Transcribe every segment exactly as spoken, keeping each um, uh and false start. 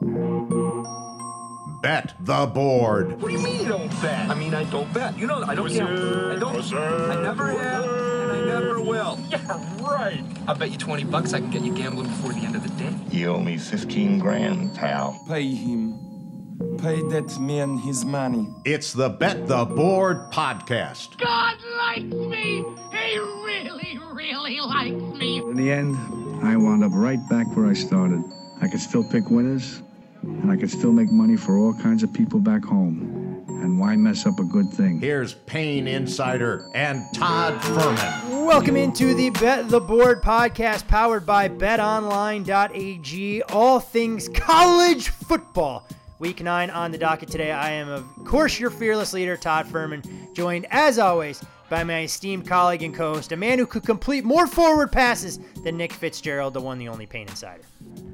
Bet the board. What do you mean you don't bet? I mean, I don't bet. You know, I don't gamble. I don't. I never have, and I never will. Yeah, right. I'll bet you twenty bucks I can get you gambling before the end of the day. You owe me fifteen grand, pal. Pay him. Pay that man his money. It's the Bet the Board podcast. God likes me. He really, really likes me. In the end, I wound up right back where I started. I could still pick winners, and I could still make money for all kinds of people back home. And why mess up a good thing? Here's Payne Insider and Todd Furman. Welcome into the Bet the Board podcast powered by bet online dot a g. All things college football. Week nine on the docket today. I am, of course, your fearless leader, Todd Furman, joined, as always, by my esteemed colleague and co-host, a man who could complete more forward passes than Nick Fitzgerald, the one, the only Payne Insider.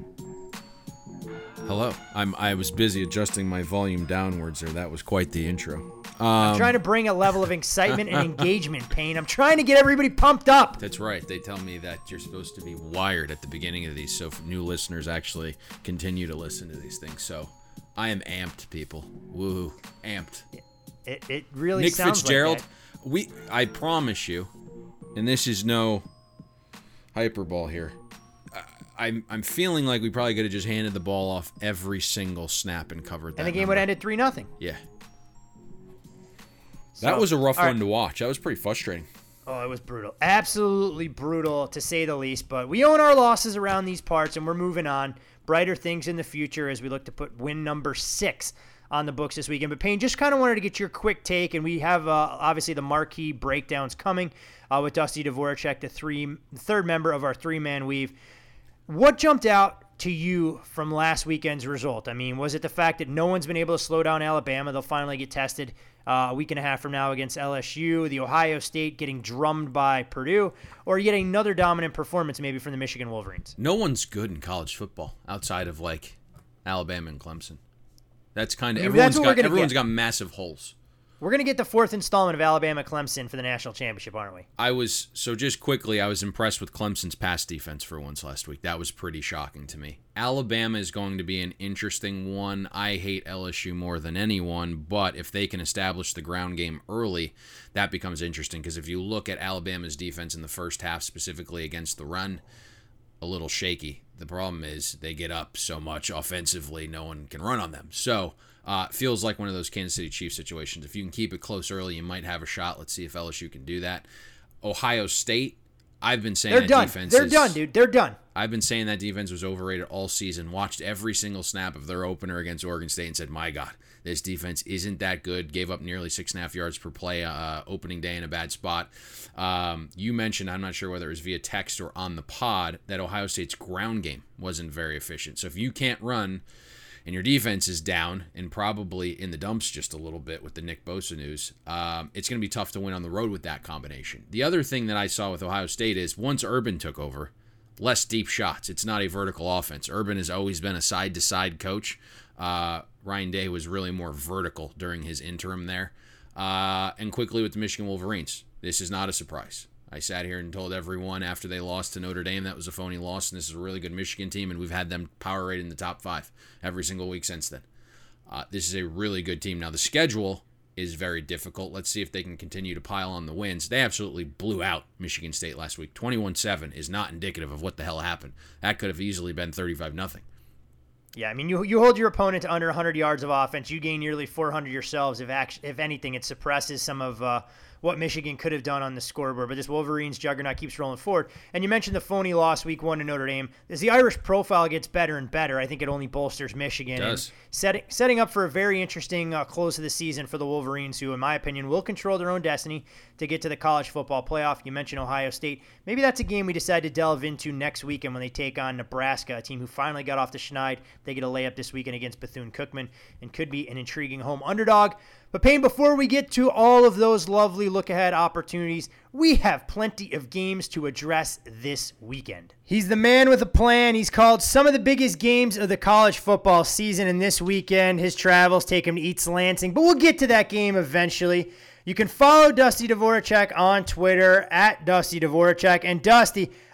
Hello. I'm. I was busy adjusting my volume downwards there. That was quite the intro. Um, I'm trying to bring a level of excitement and engagement, Payne. I'm trying to get everybody pumped up. That's right. They tell me that you're supposed to be wired at the beginning of these, so new listeners actually continue to listen to these things. So I am amped, people. Woo, amped. It, it really Nick sounds Fitzgerald, like that. we. I promise you, and this is no hyperbole here. I'm I'm feeling like we probably could have just handed the ball off every single snap and covered that. And the game number. would have ended three nothing. Yeah. So, that was a rough all one right. to watch. That was pretty frustrating. Oh, it was brutal. Absolutely brutal, to say the least. But we own our losses around these parts, and we're moving on. Brighter things in the future as we look to put win number six on the books this weekend. But, Payne, just kind of wanted to get your quick take, and we have, uh, obviously, the marquee breakdowns coming uh, with Dusty Dvoracek, the three, third member of our three-man weave. What jumped out to you from last weekend's result? I mean, was it the fact that no one's been able to slow down Alabama? They'll finally get tested uh, a week and a half from now against L S U, the Ohio State getting drummed by Purdue, or yet another dominant performance maybe from the Michigan Wolverines? No one's good in college football outside of, like, Alabama and Clemson. That's kind of, I mean, everyone's, that's what got, we're gonna everyone's get. got massive holes. We're going to get the fourth installment of Alabama Clemson for the national championship, aren't we? I was, so just quickly, I was impressed with Clemson's pass defense for once last week. That was pretty shocking to me. Alabama is going to be an interesting one. I hate L S U more than anyone, but if they can establish the ground game early, that becomes interesting, because if you look at Alabama's defense in the first half, specifically against the run, a little shaky. The problem is they get up so much offensively, no one can run on them. So, uh, feels like one of those Kansas City Chiefs situations. If you can keep it close early, you might have a shot. Let's see if L S U can do that. Ohio State, I've been saying They're that done. defense They're is, done, dude. They're done. I've been saying that defense was overrated all season. Watched every single snap of their opener against Oregon State and said, my God, this defense isn't that good. Gave up nearly six and a half yards per play uh, opening day in a bad spot. Um, you mentioned, I'm not sure whether it was via text or on the pod, that Ohio State's ground game wasn't very efficient. So if you can't run and your defense is down and probably in the dumps just a little bit with the Nick Bosa news, um, it's going to be tough to win on the road with that combination. The other thing that I saw with Ohio State is once Urban took over, less deep shots. It's not a vertical offense. Urban has always been a side-to-side coach. Uh, Ryan Day was really more vertical during his interim there. Uh, and quickly with the Michigan Wolverines, this is not a surprise. I sat here and told everyone after they lost to Notre Dame that was a phony loss, and this is a really good Michigan team, and we've had them power rated in the top five every single week since then. Uh, this is a really good team. Now, the schedule is very difficult. Let's see if they can continue to pile on the wins. They absolutely blew out Michigan State last week. twenty-one seven is not indicative of what the hell happened. That could have easily been thirty-five nothing. Yeah, I mean, you you hold your opponent to under one hundred yards of offense. You gain nearly four hundred yourselves. If act, if anything, it suppresses some of uh, what Michigan could have done on the scoreboard. But this Wolverines juggernaut keeps rolling forward. And you mentioned the phony loss week one to Notre Dame. As the Irish profile gets better and better, I think it only bolsters Michigan. It does. And setting, setting up for a very interesting uh, close of the season for the Wolverines, who, in my opinion, will control their own destiny to get to the college football playoff. You mentioned Ohio State. Maybe that's a game we decide to delve into next weekend when they take on Nebraska, a team who finally got off the schneid. They get a layup this weekend against Bethune-Cookman and could be an intriguing home underdog. But, Payne, before we get to all of those lovely look-ahead opportunities, we have plenty of games to address this weekend. He's the man with a plan. He's called some of the biggest games of the college football season, and this weekend his travels take him to East Lansing. But we'll get to that game eventually. You can follow Dusty Dvoracek on Twitter, at Dusty Dvoracek. And, Dusty,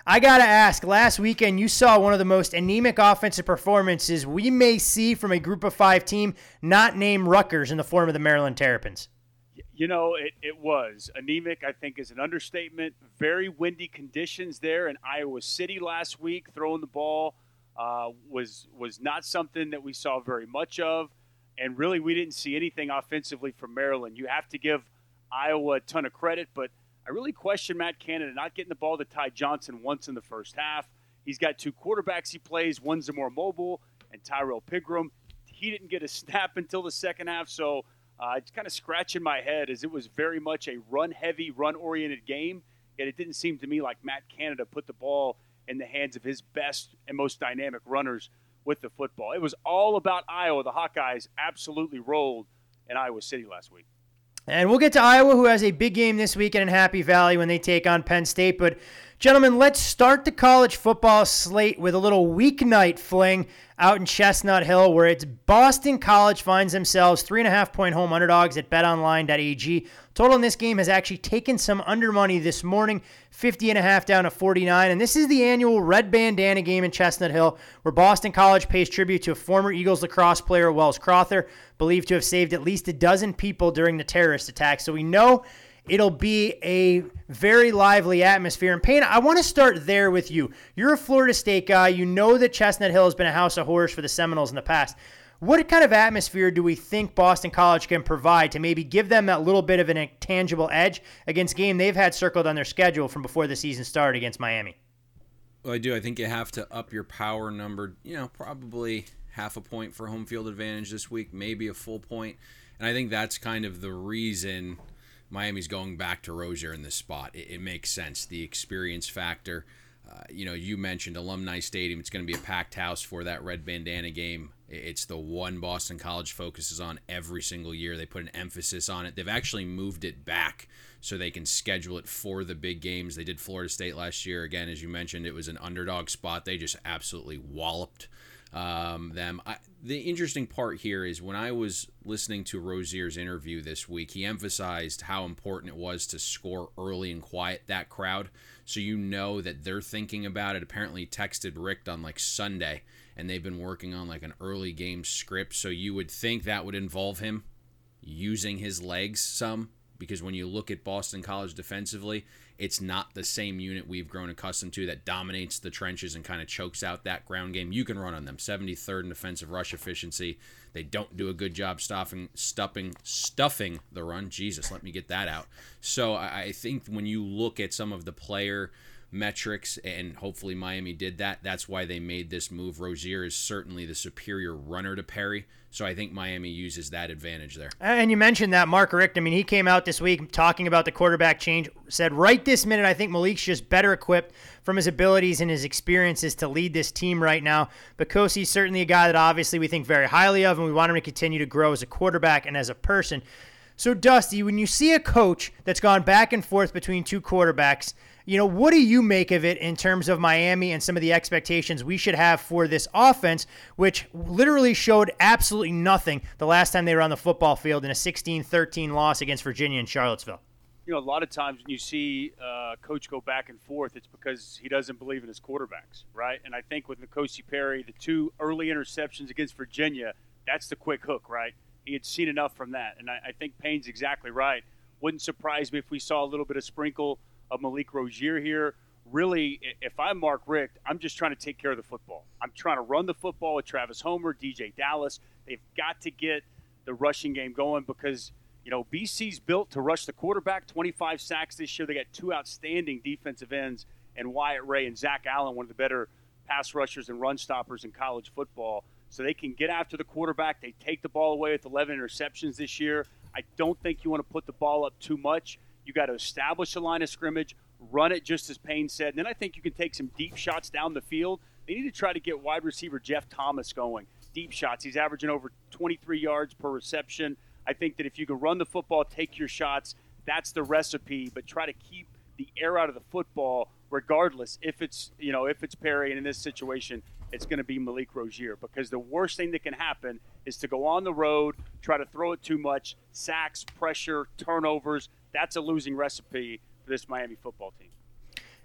I got to ask, last weekend you saw one of the most anemic offensive performances we may see from a group of five team not named Rutgers in the form of the Maryland Terrapins. You know, it, it was. Anemic, I think, is an understatement. Very windy conditions there in Iowa City last week. Throwing the ball uh, was was not something that we saw very much of. And really, we didn't see anything offensively from Maryland. You have to give Iowa a ton of credit, but I really question Matt Canada not getting the ball to Ty Johnson once in the first half. He's got two quarterbacks he plays. One's the more mobile, and Tyrell Pigram. He didn't get a snap until the second half, so uh, it's kind of scratching my head as it was very much a run-heavy, run-oriented game, yet it didn't seem to me like Matt Canada put the ball in the hands of his best and most dynamic runners with the football. It was all about Iowa. The Hawkeyes absolutely rolled in Iowa City last week. And we'll get to Iowa, who has a big game this weekend in Happy Valley when they take on Penn State. But, gentlemen, let's start the college football slate with a little weeknight fling out in Chestnut Hill, where it's Boston College finds themselves three and a half point home underdogs at bet online dot a g. Total in this game has actually taken some under money this morning, fifty and a half down to forty-nine. And this is the annual Red Bandana game in Chestnut Hill, where Boston College pays tribute to a former Eagles lacrosse player, Wells Crother, believed to have saved at least a dozen people during the terrorist attack. So we know it'll be a very lively atmosphere. And Payne, I want to start there with you. You're a Florida State guy. You know that Chestnut Hill has been a house of horrors for the Seminoles in the past. What kind of atmosphere do we think Boston College can provide to maybe give them that little bit of an intangible edge against a game they've had circled on their schedule from before the season started against Miami? Well, I do. I think you have to up your power number, you know, probably half a point for home field advantage this week, maybe a full point. And I think that's kind of the reason Miami's going back to Rozier in this spot. It, it makes sense. The experience factor. Uh, you know, you mentioned Alumni Stadium. It's going to be a packed house for that Red Bandana game. It's the one Boston College focuses on every single year. They put an emphasis on it. They've actually moved it back so they can schedule it for the big games. They did Florida State last year. Again, as you mentioned, it was an underdog spot. They just absolutely walloped um, them. I, the interesting part here is when I was listening to Rozier's interview this week, he emphasized how important it was to score early and quiet that crowd, so you know that they're thinking about it. Apparently he texted Rick on like Sunday, and they've been working on like an early game script, so you would think that would involve him using his legs some, because when you look at Boston College defensively, it's not the same unit we've grown accustomed to that dominates the trenches and kind of chokes out that ground game. You can run on them. seventy-third in defensive rush efficiency. They don't do a good job stuffing, stuffing, stuffing the run. Jesus, let me get that out. So I think when you look at some of the player metrics, and hopefully Miami did that, that's why they made this move. Rozier is certainly the superior runner to Perry, so I think Miami uses that advantage there. And you mentioned that Mark Richt, I mean, he came out this week talking about the quarterback change, said right this minute, I think Malik's just better equipped from his abilities and his experiences to lead this team right now. Because he's certainly a guy that obviously we think very highly of, and we want him to continue to grow as a quarterback and as a person. So, Dusty, when you see a coach that's gone back and forth between two quarterbacks, you know, what do you make of it in terms of Miami and some of the expectations we should have for this offense, which literally showed absolutely nothing the last time they were on the football field in a sixteen thirteen loss against Virginia and Charlottesville? You know, a lot of times when you see uh, coach go back and forth, it's because he doesn't believe in his quarterbacks, right? And I think with N'Kosi Perry, the two early interceptions against Virginia, that's the quick hook, right? He had seen enough from that. And I, I think Payne's exactly right. Wouldn't surprise me if we saw a little bit of sprinkle of Malik Rozier here. Really, if I'm Mark Richt, I'm just trying to take care of the football. I'm trying to run the football with Travis Homer, D J Dallas. They've got to get the rushing game going because, you know, B C's built to rush the quarterback, twenty-five sacks this year. They got two outstanding defensive ends, and Wyatt Ray and Zach Allen, one of the better pass rushers and run stoppers in college football. So they can get after the quarterback. They take the ball away with eleven interceptions this year. I don't think you want to put the ball up too much. You got to establish a line of scrimmage, run it just as Payne said. And then I think you can take some deep shots down the field. They need to try to get wide receiver Jeff Thomas going. Deep shots. He's averaging over twenty-three yards per reception. I think that if you can run the football, take your shots, that's the recipe. But try to keep the air out of the football regardless if it's, you know, if it's Perry. And in this situation, it's going to be Malik Rozier, because the worst thing that can happen is to go on the road, try to throw it too much, sacks, pressure, turnovers. That's a losing recipe for this Miami football team.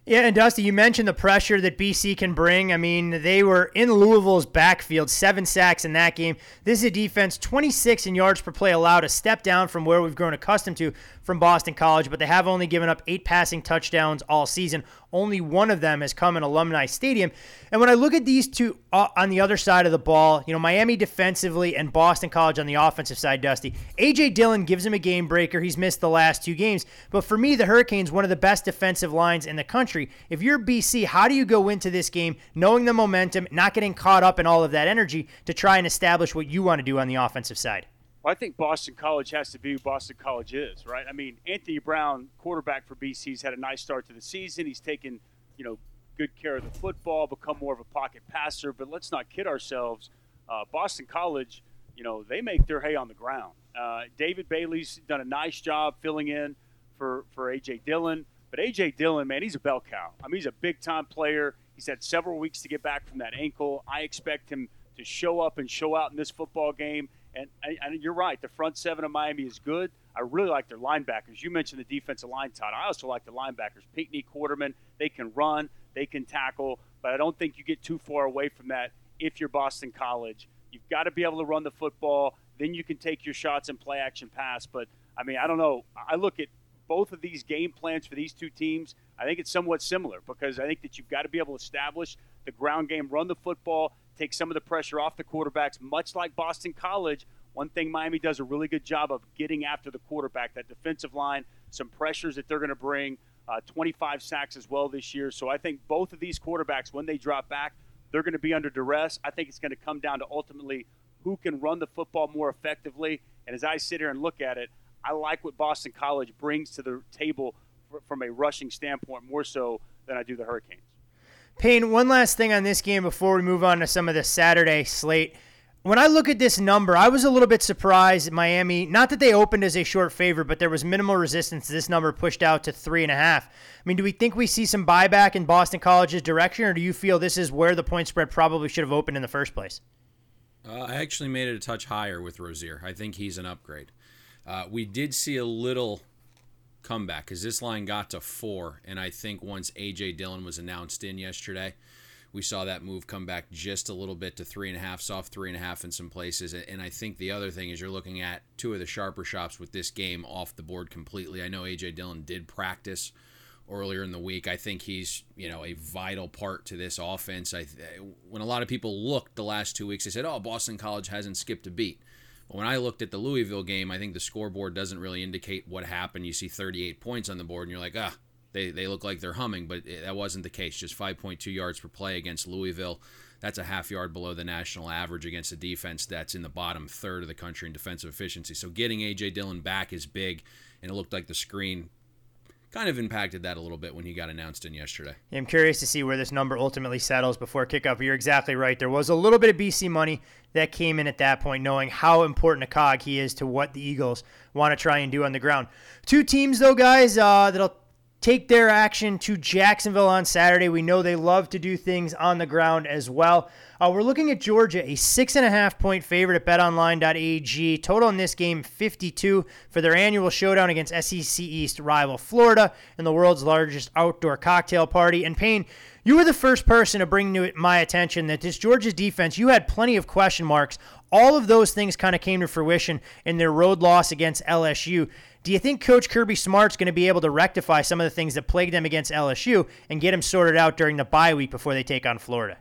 Yeah, and Dusty, you mentioned the pressure that B C can bring. I mean, they were in Louisville's backfield, seven sacks in that game. This is a defense twenty-six in yards per play allowed, a step down from where we've grown accustomed to from Boston College, but they have only given up eight passing touchdowns all season. Only one of them has come in Alumni Stadium. And when I look at these two uh, on the other side of the ball, you know, Miami defensively and Boston College on the offensive side, Dusty, A J Dillon gives him a game breaker. He's missed the last two games. But for me, the Hurricanes, one of the best defensive lines in the country. If you're B C, how do you go into this game knowing the momentum, not getting caught up in all of that energy to try and establish what you want to do on the offensive side? Well, I think Boston College has to be who Boston College is, right? I mean, Anthony Brown, quarterback for B C's, had a nice start to the season. He's taken, you know, good care of the football, become more of a pocket passer. But let's not kid ourselves. Uh, Boston College, you know, they make their hay on the ground. Uh, David Bailey's done a nice job filling in for, for A J Dillon. But A J Dillon, man, he's a bell cow. I mean, he's a big-time player. He's had several weeks to get back from that ankle. I expect him to show up and show out in this football game. And, and you're right, the front seven of Miami is good. I really like their linebackers. You mentioned the defensive line, Todd. I also like the linebackers. Pinckney, Quarterman, they can run, they can tackle, but I don't think you get too far away from that if you're Boston College. You've got to be able to run the football. Then you can take your shots and play action pass. But, I mean, I don't know. I look at both of these game plans for these two teams. I think it's somewhat similar because I think that you've got to be able to establish the ground game, run the football, take some of the pressure off the quarterbacks, much like Boston College. One thing Miami does a really good job of getting after the quarterback, that defensive line, some pressures that they're going to bring, uh, twenty-five sacks as well this year. So I think both of these quarterbacks, when they drop back, they're going to be under duress. I think it's going to come down to ultimately who can run the football more effectively. And as I sit here and look at it, I like what Boston College brings to the table from a rushing standpoint more so than I do the Hurricanes. Payne, one last thing on this game before we move on to some of the Saturday slate. When I look at this number, I was a little bit surprised at Miami. Not that they opened as a short favorite, but there was minimal resistance. This number pushed out to three and a half. I mean, do we think we see some buyback in Boston College's direction, or do you feel this is where the point spread probably should have opened in the first place? Uh, I actually made it a touch higher with Rozier. I think he's an upgrade. Uh, we did see a little comeback because this line got to four, and I think once A J Dillon was announced in yesterday, we saw that move come back just a little bit to three and a half, soft three and a half in some places. And I think the other thing is you're looking at two of the sharper shops with this game off the board completely. I know A J Dillon did practice earlier in the week. I think he's, you know, a vital part to this offense. I when a lot of people looked the last two weeks, they said, "Oh, Boston College hasn't skipped a beat." But when I looked at the Louisville game, I think the scoreboard doesn't really indicate what happened. You see thirty-eight points on the board, and you're like, ah. They they look like they're humming, but that wasn't the case. Just five point two yards per play against Louisville. That's a half yard below the national average against a defense that's in the bottom third of the country in defensive efficiency. So getting A J Dillon back is big, and it looked like the screen kind of impacted that a little bit when he got announced in yesterday. Yeah, I'm curious to see where this number ultimately settles before kickoff. You're exactly right. There was a little bit of B C money that came in at that point, knowing how important a cog he is to what the Eagles want to try and do on the ground. Two teams, though, guys, uh, that'll take their action to Jacksonville on Saturday. We know they love to do things on the ground as well. Uh, we're looking at Georgia, a six and a half point favorite at bet online dot a g. Total in this game, fifty-two for their annual showdown against S E C East rival Florida in the world's largest outdoor cocktail party. And Payne, you were the first person to bring to my attention that this Georgia defense, you had plenty of question marks. All of those things kind of came to fruition in their road loss against L S U. Do you think Coach Kirby Smart's going to be able to rectify some of the things that plagued them against L S U and get them sorted out during the bye week before they take on Florida?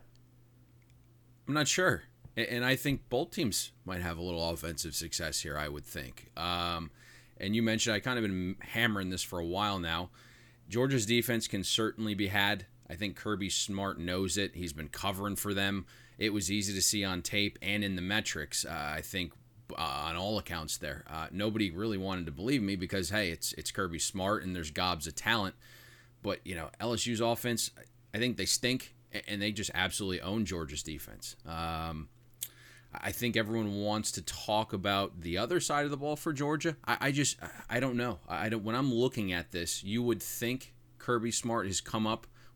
I'm not sure. And I think both teams might have a little offensive success here, I would think. Um, and you mentioned, I kind of been hammering this for a while now. Georgia's defense can certainly be had. I think Kirby Smart knows it. He's been covering for them. It was easy to see on tape and in the metrics, uh, I think, uh, on all accounts there. Uh, nobody really wanted to believe me because, hey, it's it's Kirby Smart and there's gobs of talent. But, you know, L S U's offense, I think they stink, and they just absolutely own Georgia's defense. Um, I think everyone wants to talk about the other side of the ball for Georgia. I, I just, I don't know. I don't. When I'm looking at this, you would think Kirby Smart has come up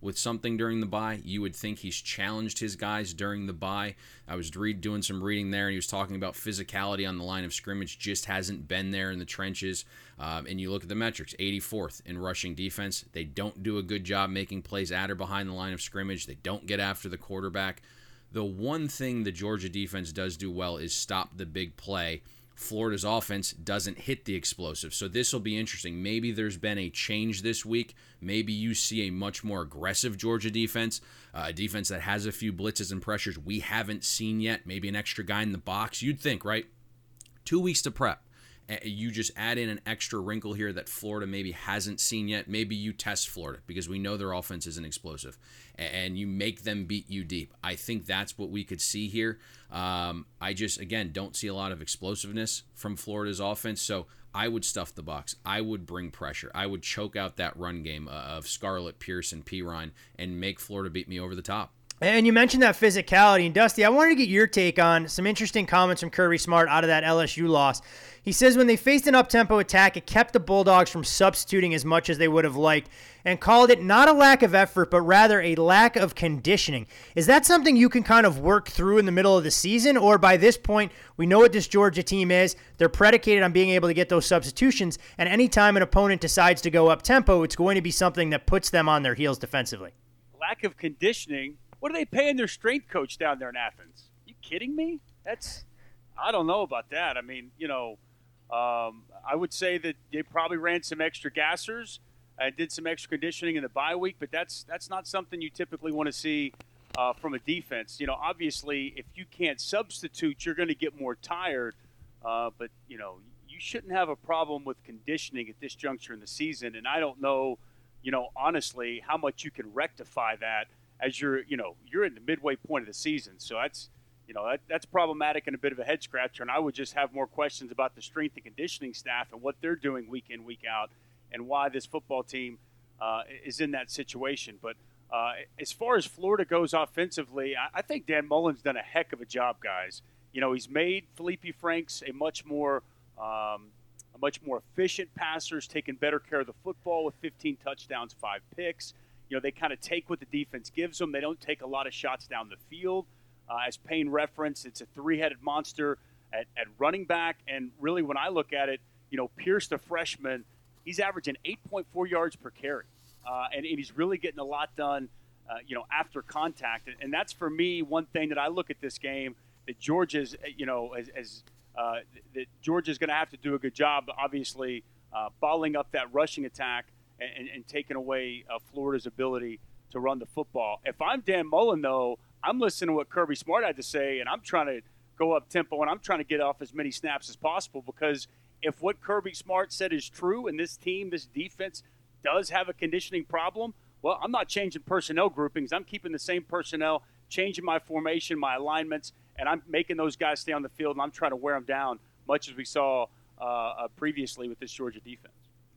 with something during the bye. You would think he's challenged his guys during the bye. I was read, doing some reading there, and he was talking about physicality on the line of scrimmage just hasn't been there in the trenches. Um, and you look at the metrics, eighty-fourth in rushing defense. They don't do a good job making plays at or behind the line of scrimmage. They don't get after the quarterback. The one thing the Georgia defense does do well is stop the big play. Florida's offense doesn't hit the explosive. So this will be interesting. Maybe there's been a change this week. Maybe you see a much more aggressive Georgia defense, uh, a defense that has a few blitzes and pressures we haven't seen yet. Maybe an extra guy in the box. You'd think, right? Two weeks to prep. You just add in an extra wrinkle here that Florida maybe hasn't seen yet. Maybe you test Florida because we know their offense isn't explosive, and you make them beat you deep. I think that's what we could see here. Um, I just, again, don't see a lot of explosiveness from Florida's offense, so I would stuff the box. I would bring pressure. I would choke out that run game of Scarlett, Pierce, and Pirine and make Florida beat me over the top. And you mentioned that physicality. And Dusty, I wanted to get your take on some interesting comments from Kirby Smart out of that L S U loss. He says when they faced an up-tempo attack, it kept the Bulldogs from substituting as much as they would have liked, and called it not a lack of effort, but rather a lack of conditioning. Is that something you can kind of work through in the middle of the season? Or by this point, we know what this Georgia team is. They're predicated on being able to get those substitutions, and anytime an opponent decides to go up-tempo, it's going to be something that puts them on their heels defensively. Lack of conditioning? What are they paying their strength coach down there in Athens? You kidding me? That's, I don't know about that. I mean, you know, um, I would say that they probably ran some extra gassers and did some extra conditioning in the bye week, but that's that's not something you typically want to see uh, from a defense. You know, obviously, if you can't substitute, you're going to get more tired. Uh, but, you know, you shouldn't have a problem with conditioning at this juncture in the season. And I don't know, you know, honestly, how much you can rectify that as you're, you know, you're in the midway point of the season. So that's, you know, that, that's problematic and a bit of a head scratcher. And I would just have more questions about the strength and conditioning staff and what they're doing week in, week out, and why this football team uh, is in that situation. But uh, as far as Florida goes offensively, I, I think Dan Mullen's done a heck of a job, guys. You know, he's made Felipe Franks a much more um, a much more efficient passer, has taken better care of the football with fifteen touchdowns, five picks. You know, they kind of take what the defense gives them. They don't take a lot of shots down the field. Uh, as Payne referenced, it's a three-headed monster at, at running back. And really, when I look at it, you know, Pierce, the freshman, he's averaging eight point four yards per carry. Uh, and, and he's really getting a lot done, uh, you know, after contact. And, and that's, for me, one thing that I look at this game that Georgia's, you know, as, as uh, that Georgia's going to have to do a good job, obviously, uh, balling up that rushing attack and, and taking away uh, Florida's ability to run the football. If I'm Dan Mullen, though, I'm listening to what Kirby Smart had to say, and I'm trying to go up tempo, and I'm trying to get off as many snaps as possible, because if what Kirby Smart said is true and this team, this defense, does have a conditioning problem, well, I'm not changing personnel groupings. I'm keeping the same personnel, changing my formation, my alignments, and I'm making those guys stay on the field, and I'm trying to wear them down, much as we saw uh, uh, previously with this Georgia defense.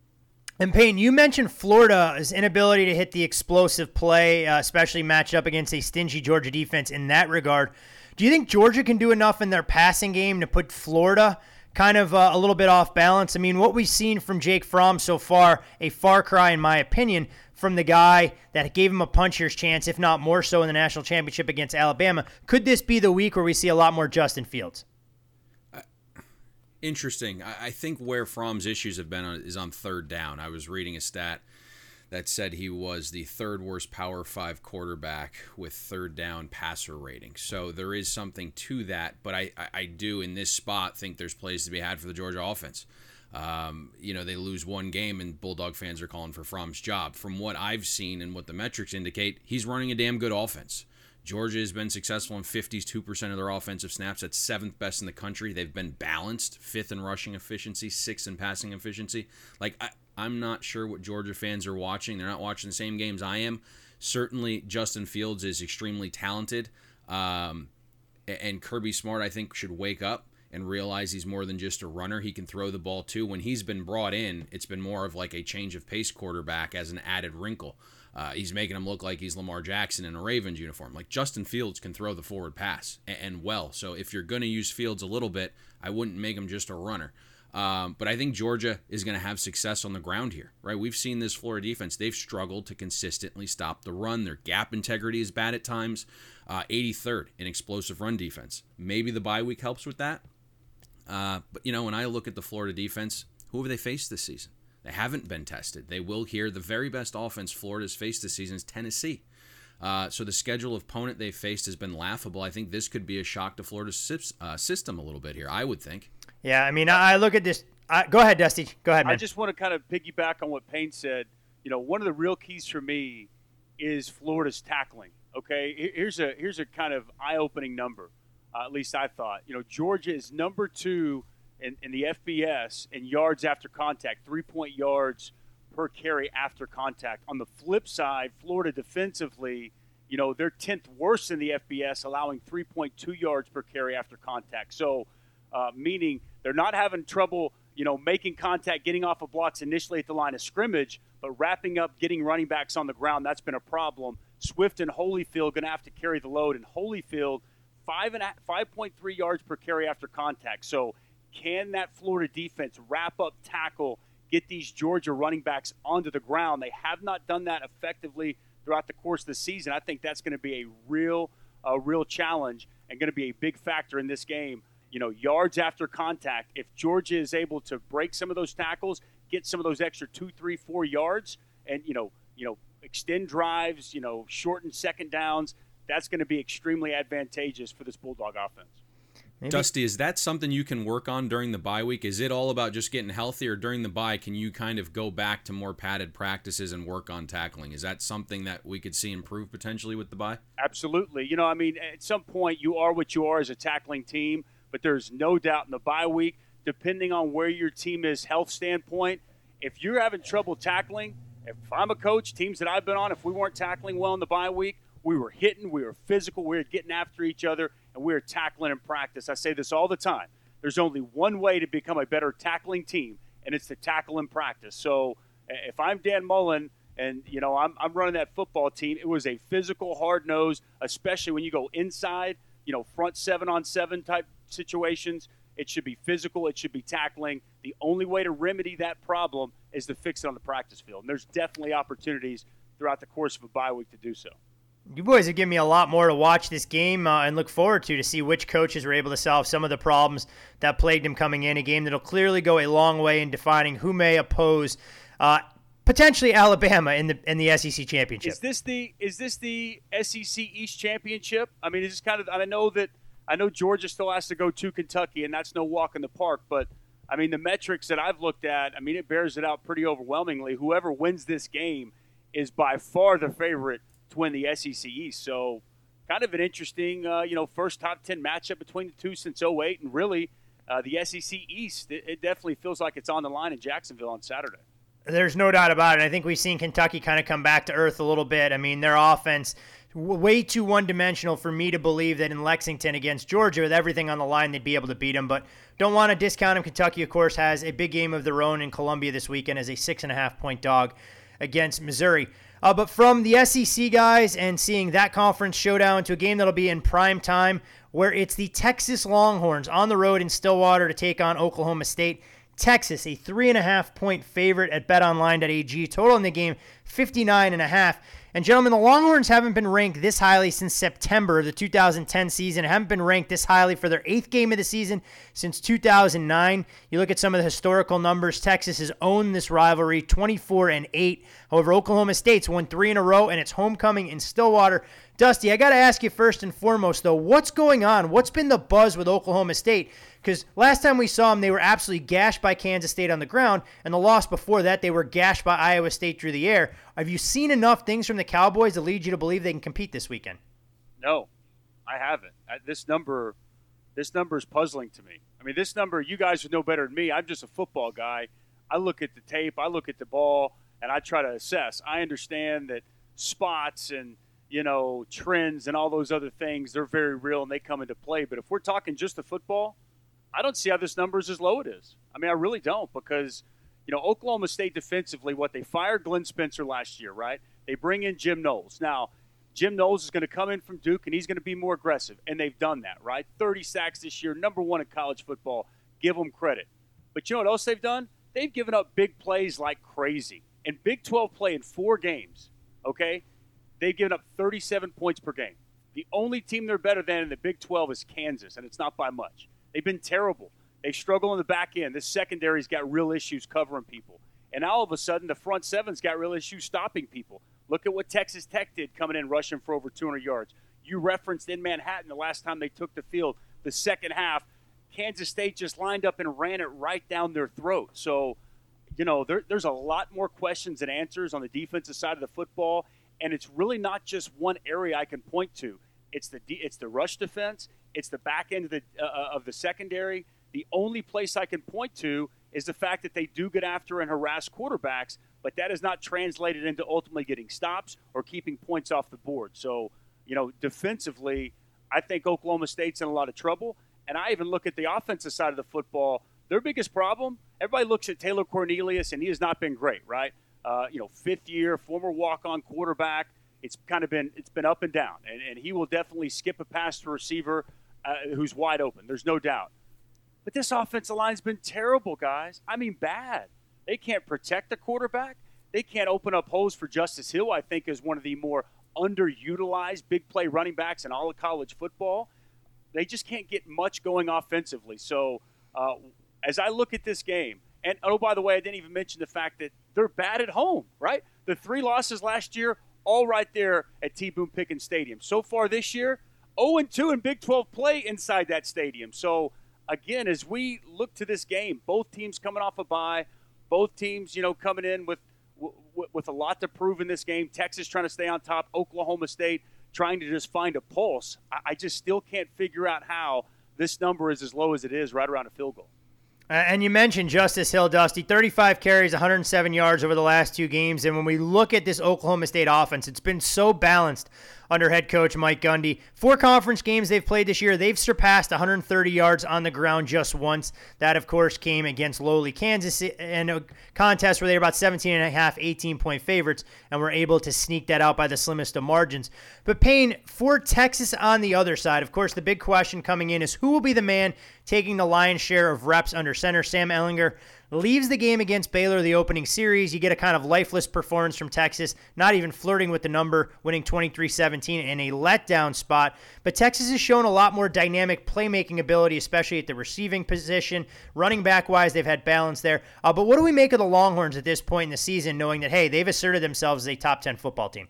And Payne, you mentioned Florida's inability to hit the explosive play, uh, especially matched up against a stingy Georgia defense in that regard. Do you think Georgia can do enough in their passing game to put Florida kind of uh, a little bit off balance? I mean, what we've seen from Jake Fromm so far, a far cry, in my opinion, from the guy that gave him a puncher's chance, if not more so, in the national championship against Alabama. Could this be the week where we see a lot more Justin Fields? Interesting. I think where Fromm's issues have been on, is on third down. I was reading a stat that said he was the third worst Power Five quarterback with third down passer rating. So there is something to that, but I, I, I do in this spot think there's plays to be had for the Georgia offense. Um, you know, they lose one game and Bulldog fans are calling for Fromm's job. From what I've seen and what the metrics indicate, he's running a damn good offense. Georgia has been successful in fifty-two percent of their offensive snaps. That's seventh best in the country. They've been balanced, fifth in rushing efficiency, sixth in passing efficiency. Like, I, I'm not sure what Georgia fans are watching. They're not watching the same games I am. Certainly, Justin Fields is extremely talented. Um, and Kirby Smart, I think, should wake up and realize he's more than just a runner. He can throw the ball, too. When he's been brought in, it's been more of like a change of pace quarterback as an added wrinkle. Uh, he's making him look like he's Lamar Jackson in a Ravens uniform. Like, Justin Fields can throw the forward pass, and, and well. So if you're going to use Fields a little bit, I wouldn't make him just a runner. Um, but I think Georgia is going to have success on the ground here, right? We've seen this Florida defense. They've struggled to consistently stop the run. Their gap integrity is bad at times. Uh, eighty-third in explosive run defense. Maybe the bye week helps with that. Uh, but, you know, when I look at the Florida defense, who have they faced this season? They haven't been tested. They will here. The very best offense Florida's faced this season is Tennessee. Uh, so the schedule of opponent they faced has been laughable. I think this could be a shock to Florida's uh, system a little bit here, I would think. Yeah, I mean, I look at this. I, go ahead, Dusty. Go ahead, man. I just want to kind of piggyback on what Payne said. You know, one of the real keys for me is Florida's tackling. Okay, here's a here's a kind of eye-opening number. Uh, at least I thought. You know, Georgia is number two in, in the F B S in yards after contact, three-point yards per carry after contact. On the flip side, Florida defensively, you know, they're tenth worst in the F B S, allowing three point two yards per carry after contact. So, uh, meaning they're not having trouble, you know, making contact, getting off of blocks initially at the line of scrimmage, but wrapping up, getting running backs on the ground, that's been a problem. Swift and Holyfield going to have to carry the load, and Holyfield, five and five point three yards per carry after contact. So, can that Florida defense wrap up, tackle, get these Georgia running backs onto the ground? They have not done that effectively throughout the course of the season. I think that's going to be a real, a real challenge and going to be a big factor in this game. You know, yards after contact. If Georgia is able to break some of those tackles, get some of those extra two, three, four yards, and you know, you know, extend drives, you know, shorten second downs, that's going to be extremely advantageous for this Bulldog offense. Maybe. Dusty, is that something you can work on during the bye week? Is it all about just getting healthy, or during the bye, can you kind of go back to more padded practices and work on tackling? Is that something that we could see improve potentially with the bye? Absolutely. You know, I mean, at some point you are what you are as a tackling team, but there's no doubt in the bye week, depending on where your team is health standpoint, if you're having trouble tackling, if I'm a coach, teams that I've been on, if we weren't tackling well in the bye week, we were hitting, we were physical, we were getting after each other, and we were tackling in practice. I say this all the time. There's only one way to become a better tackling team, and it's to tackle in practice. So if I'm Dan Mullen and, you know, I'm, I'm running that football team, it was a physical, hard-nosed, especially when you go inside, you know, front seven-on-seven type situations. It should be physical. It should be tackling. The only way to remedy that problem is to fix it on the practice field. And there's definitely opportunities throughout the course of a bye week to do so. You boys have given me a lot more to watch this game uh, and look forward to to see which coaches were able to solve some of the problems that plagued him coming in. A game that will clearly go a long way in defining who may oppose uh, potentially Alabama in the in the S E C championship. Is this the is this the S E C East championship? I mean, is this kind of? I know that I know Georgia still has to go to Kentucky, and that's no walk in the park. But I mean, the metrics that I've looked at, I mean, it bears it out pretty overwhelmingly. Whoever wins this game is by far the favorite to win the S E C East. So kind of an interesting, uh, you know, first top ten matchup between the two since oh eight. And really, uh, the S E C East, it, it definitely feels like it's on the line in Jacksonville on Saturday. There's no doubt about it. I think we've seen Kentucky kind of come back to earth a little bit. I mean, their offense, way too one-dimensional for me to believe that in Lexington against Georgia, with everything on the line, they'd be able to beat them. But don't want to discount them. Kentucky, of course, has a big game of their own in Columbia this weekend as a six-and-a-half-point dog against Missouri. Uh, but from the S E C guys and seeing that conference showdown to a game that'll be in prime time where it's the Texas Longhorns on the road in Stillwater to take on Oklahoma State. Texas, a three and a half point favorite at bet online dot a g. Total in the game, fifty-nine and a half. And gentlemen, the Longhorns haven't been ranked this highly since September of the two thousand ten season. Haven't been ranked this highly for their eighth game of the season since two thousand nine. You look at some of the historical numbers. Texas has owned this rivalry, twenty-four and eight. However, Oklahoma State's won three in a row, and it's homecoming in Stillwater. Dusty, I got to ask you first and foremost, though, what's going on? What's been the buzz with Oklahoma State? Because last time we saw them, they were absolutely gashed by Kansas State on the ground, and the loss before that, they were gashed by Iowa State through the air. Have you seen enough things from the Cowboys to lead you to believe they can compete this weekend? No, I haven't. This number, this number is puzzling to me. I mean, this number, you guys would know better than me. I'm just a football guy. I look at the tape, I look at the ball, and I try to assess. I understand that spots and, you know, trends and all those other things, they're very real and they come into play. But if we're talking just the football, I don't see how this number is as low it is. I mean, I really don't, because, you know, Oklahoma State defensively, what they fired Glenn Spencer last year, right? They bring in Jim Knowles. Now, Jim Knowles is going to come in from Duke, and he's going to be more aggressive, and they've done that, right? thirty sacks this year, number one in college football. Give them credit. But you know what else they've done? They've given up big plays like crazy. In Big twelve play in four games, okay, they've given up thirty-seven points per game. The only team they're better than in the Big twelve is Kansas, and it's not by much. They've been terrible. They struggle in the back end. This secondary's got real issues covering people. And now all of a sudden, the front seven's got real issues stopping people. Look at what Texas Tech did coming in, rushing for over two hundred yards. You referenced in Manhattan the last time they took the field, the second half, Kansas State just lined up and ran it right down their throat. So, you know, there, there's a lot more questions than answers on the defensive side of the football, and it's really not just one area I can point to. It's the it's the rush defense. It's the back end of the uh, of the secondary. The only place I can point to is the fact that they do get after and harass quarterbacks, but that is not translated into ultimately getting stops or keeping points off the board. So, you know, defensively, I think Oklahoma State's in a lot of trouble. And I even look at the offensive side of the football. Their biggest problem, everybody looks at Taylor Cornelius, and he has not been great, right? Uh, you know, fifth year, former walk-on quarterback. It's kind of been it's been up and down, and, and he will definitely skip a pass to a receiver uh, who's wide open. There's no doubt. But this offensive line's been terrible, guys. I mean, bad. They can't protect the quarterback. They can't open up holes for Justice Hill, I think, is one of the more underutilized big play running backs in all of college football. They just can't get much going offensively. So uh, as I look at this game, and oh, by the way, I didn't even mention the fact that they're bad at home, right? The three losses last year, all right there at T-Boone Pickens Stadium. So far this year, oh and two in Big twelve play inside that stadium. So, again, as we look to this game, both teams coming off a bye, both teams, you know, coming in with w- with a lot to prove in this game. Texas trying to stay on top, Oklahoma State trying to just find a pulse. I, I just still can't figure out how this number is as low as it is, right around a field goal. And you mentioned Justice Hill, Dusty, thirty-five carries, one hundred seven yards over the last two games. And when we look at this Oklahoma State offense, it's been so balanced under head coach Mike Gundy. Four conference games they've played this year, they've surpassed one hundred thirty yards on the ground just once. That, of course, came against lowly Kansas in a contest where they were about seventeen and a half, eighteen-point favorites, and were able to sneak that out by the slimmest of margins. But, Payne, for Texas on the other side, of course, the big question coming in is who will be the man taking the lion's share of reps under center? Sam Ehlinger leaves the game against Baylor the opening series. You get a kind of lifeless performance from Texas, not even flirting with the number, winning twenty-three seventeen in a letdown spot. But Texas has shown a lot more dynamic playmaking ability, especially at the receiving position. Running back-wise, they've had balance there. Uh, but what do we make of the Longhorns at this point in the season, knowing that, hey, they've asserted themselves as a top ten football team?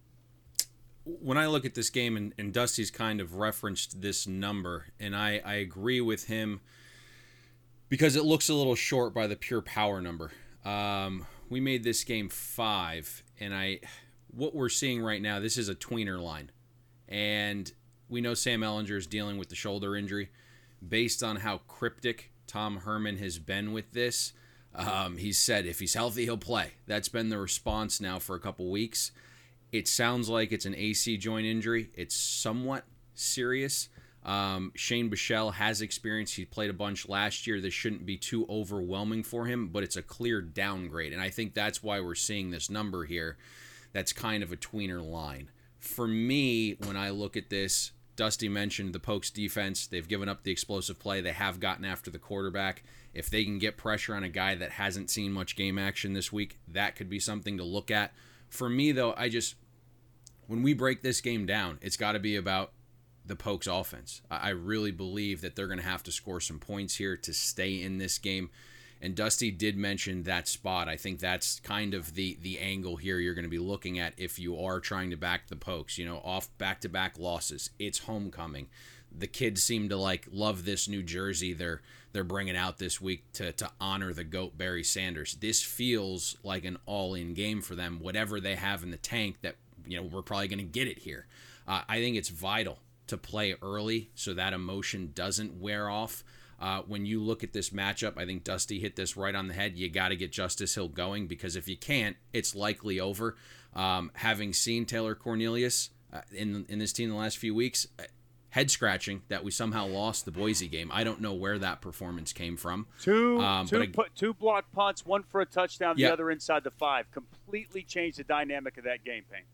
When I look at this game, and, and Dusty's kind of referenced this number, and I, I agree with him because it looks a little short by the pure power number. Um, we made this game five, and I, what we're seeing right now, this is a tweener line. And we know Sam Ehlinger is dealing with the shoulder injury. Based on how cryptic Tom Herman has been with this, um, he said if he's healthy, he'll play. That's been the response now for a couple weeks. It sounds like it's an A C joint injury. It's somewhat serious. Um, Shane Buechele has experience. He played a bunch last year. This shouldn't be too overwhelming for him, but it's a clear downgrade. And I think that's why we're seeing this number here. That's kind of a tweener line. For me, when I look at this, Dusty mentioned the Pokes defense. They've given up the explosive play. They have gotten after the quarterback. If they can get pressure on a guy that hasn't seen much game action this week, that could be something to look at. For me, though, I just... when we break this game down, it's got to be about the Pokes offense. I really believe that they're going to have to score some points here to stay in this game. And Dusty did mention that spot. I think that's kind of the the angle here you're going to be looking at if you are trying to back the Pokes. You know, off back-to-back losses. It's homecoming. The kids seem to like love this new jersey they're they're bringing out this week to to honor the GOAT Barry Sanders. This feels like an all-in game for them. Whatever they have in the tank that, you know, we're probably going to get it here. Uh, I think it's vital to play early so that emotion doesn't wear off. Uh, when you look at this matchup, I think Dusty hit this right on the head. You got to get Justice Hill going because if you can't, it's likely over. Um, having seen Taylor Cornelius uh, in in this team the last few weeks, head scratching that we somehow lost the Boise game. I don't know where that performance came from. Two, um, two, but I, put, two block punts, one for a touchdown, yeah. the other inside the five. Completely changed the dynamic of that game, Payne.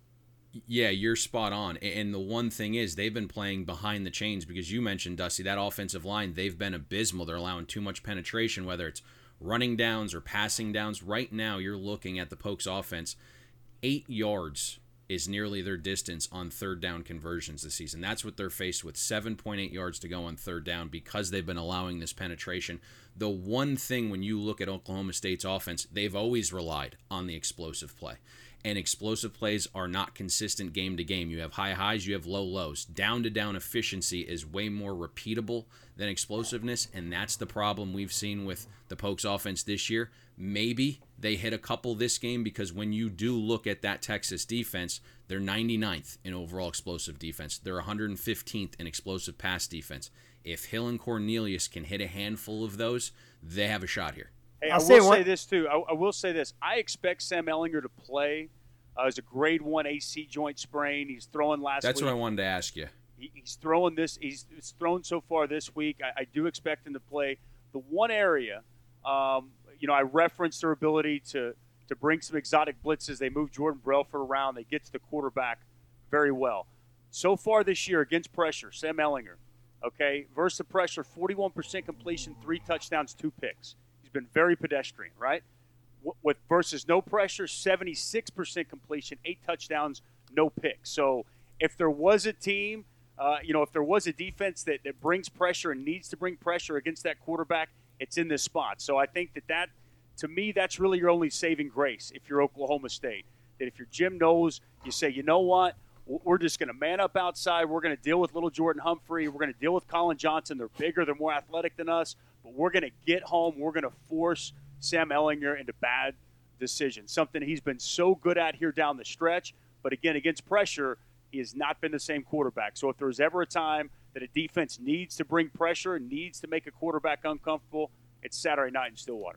Yeah, you're spot on. And the one thing is, they've been playing behind the chains because you mentioned, Dusty, that offensive line, they've been abysmal. They're allowing too much penetration, whether it's running downs or passing downs. Right now, you're looking at the Pokes offense. Eight yards is nearly their distance on third down conversions this season. That's what they're faced with, seven point eight yards to go on third down because they've been allowing this penetration. The one thing when you look at Oklahoma State's offense, they've always relied on the explosive play. And explosive plays are not consistent game to game. You have high highs, you have low lows. Down to down efficiency is way more repeatable than explosiveness, and that's the problem we've seen with the Pokes offense this year. Maybe they hit a couple this game because when you do look at that Texas defense, they're ninety-ninth in overall explosive defense. They're one hundred fifteenth in explosive pass defense. If Hill and Cornelius can hit a handful of those, they have a shot here. Hey, I'll I say will one- say this, too. I, I will say this. I expect Sam Ehlinger to play uh, as a grade one A C joint sprain. He's throwing last That's week. what I wanted to ask you. He, he's throwing this. He's, he's thrown so far this week. I, I do expect him to play. The one area, um, you know, I referenced their ability to, to bring some exotic blitzes. They move Jordan Brailford around. They get to the quarterback very well. So far this year against pressure, Sam Ehlinger, okay, versus the pressure, forty-one percent completion, three touchdowns, two picks. He's been very pedestrian, right? With versus no pressure, seventy-six percent completion, eight touchdowns, no picks. So if there was a team, uh, you know, if there was a defense that, that brings pressure and needs to bring pressure against that quarterback, it's in this spot. So I think that that, to me, that's really your only saving grace if you're Oklahoma State. That if you're Jim Knowles, you say, you know what, we're just going to man up outside. We're going to deal with little Jordan Humphrey. We're going to deal with Colin Johnson. They're bigger. They're more athletic than us. But we're going to get home. We're going to force Sam Ehlinger into bad decisions, something he's been so good at here down the stretch. But, again, against pressure, he has not been the same quarterback. So if there's ever a time that a defense needs to bring pressure, needs to make a quarterback uncomfortable, it's Saturday night in Stillwater.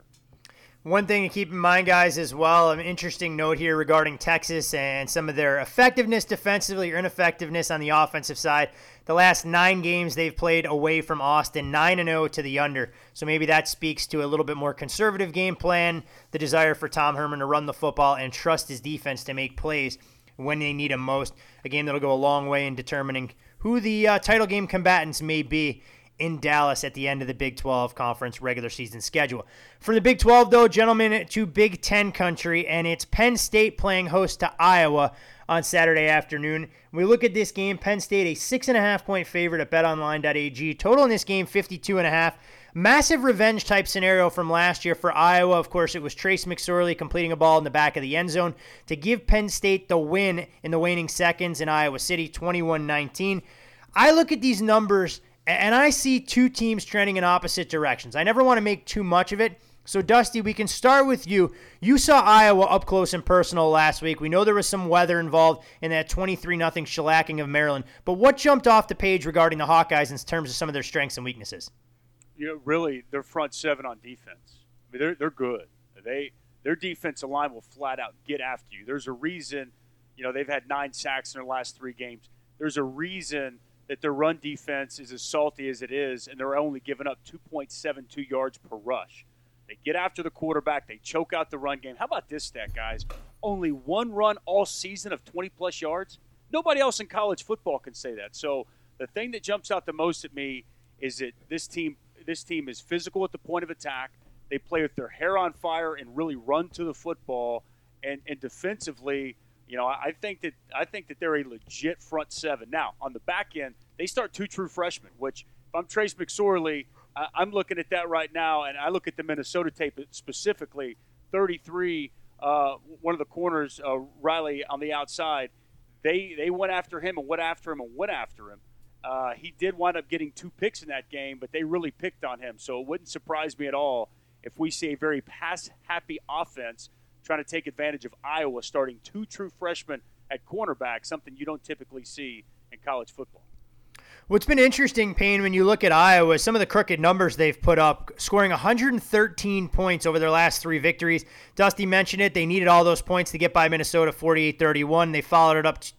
One thing to keep in mind, guys, as well, an interesting note here regarding Texas and some of their effectiveness defensively or ineffectiveness on the offensive side. The last nine games they've played away from Austin, nine and oh to the under. So maybe that speaks to a little bit more conservative game plan, the desire for Tom Herman to run the football and trust his defense to make plays when they need him most. A game that'll go a long way in determining who the uh, title game combatants may be in Dallas at the end of the Big twelve conference regular season schedule. For the Big twelve, though, gentlemen, to Big Ten country, and it's Penn State playing host to Iowa on Saturday afternoon. When we look at this game, Penn State a six and a half point favorite at bet online dot a g. Total in this game, fifty-two and a half. Massive revenge type scenario from last year for Iowa. Of course, it was Trace McSorley completing a ball in the back of the end zone to give Penn State the win in the waning seconds in Iowa City, twenty-one nineteen. I look at these numbers and I see two teams trending in opposite directions. I never want to make too much of it. So, Dusty, we can start with you. You saw Iowa up close and personal last week. We know there was some weather involved in that twenty-three nothing shellacking of Maryland. But what jumped off the page regarding the Hawkeyes in terms of some of their strengths and weaknesses? You know, really, their front seven on defense. I mean, they're they're good. They their defensive line will flat out get after you. There's a reason, you know, they've had nine sacks in their last three games. There's a reason that their run defense is as salty as it is, and they're only giving up two point seven two yards per rush. They get after the quarterback. They choke out the run game. How about this stat, guys? Only one run all season of twenty-plus yards. Nobody else in college football can say that. So the thing that jumps out the most at me is that this team this team is physical at the point of attack. They play with their hair on fire and really run to the football. And, and defensively, you know, I think that I think that they're a legit front seven. Now, on the back end, they start two true freshmen, which if I'm Trace McSorley, I, I'm looking at that right now, and I look at the Minnesota tape specifically, thirty-three, uh, one of the corners, uh, Riley on the outside. They they went after him and went after him and went after him. Uh, he did wind up getting two picks in that game, but they really picked on him. So it wouldn't surprise me at all if we see a very pass-happy offense trying to take advantage of Iowa starting two true freshmen at cornerback, something you don't typically see in college football. What's been interesting, Payne, when you look at Iowa, some of the crooked numbers they've put up, scoring one hundred thirteen points over their last three victories. Dusty mentioned it. They needed all those points to get by Minnesota forty-eight thirty-one. They followed it up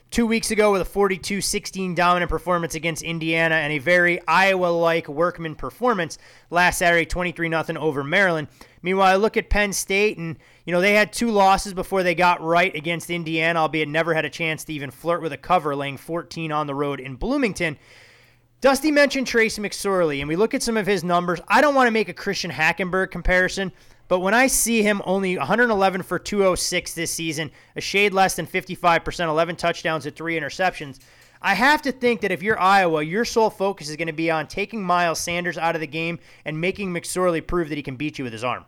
two weeks ago with a forty-two sixteen dominant performance against Indiana and a very Iowa-like workman performance last Saturday, twenty-three nothing over Maryland. Meanwhile, I look at Penn State, and you know they had two losses before they got right against Indiana, albeit never had a chance to even flirt with a cover, laying fourteen on the road in Bloomington. Dusty mentioned Trace McSorley, and we look at some of his numbers. I don't want to make a Christian Hackenberg comparison, but when I see him only one eleven for two oh six this season, a shade less than fifty-five percent, eleven touchdowns and three interceptions, I have to think that if you're Iowa, your sole focus is going to be on taking Miles Sanders out of the game and making McSorley prove that he can beat you with his arm.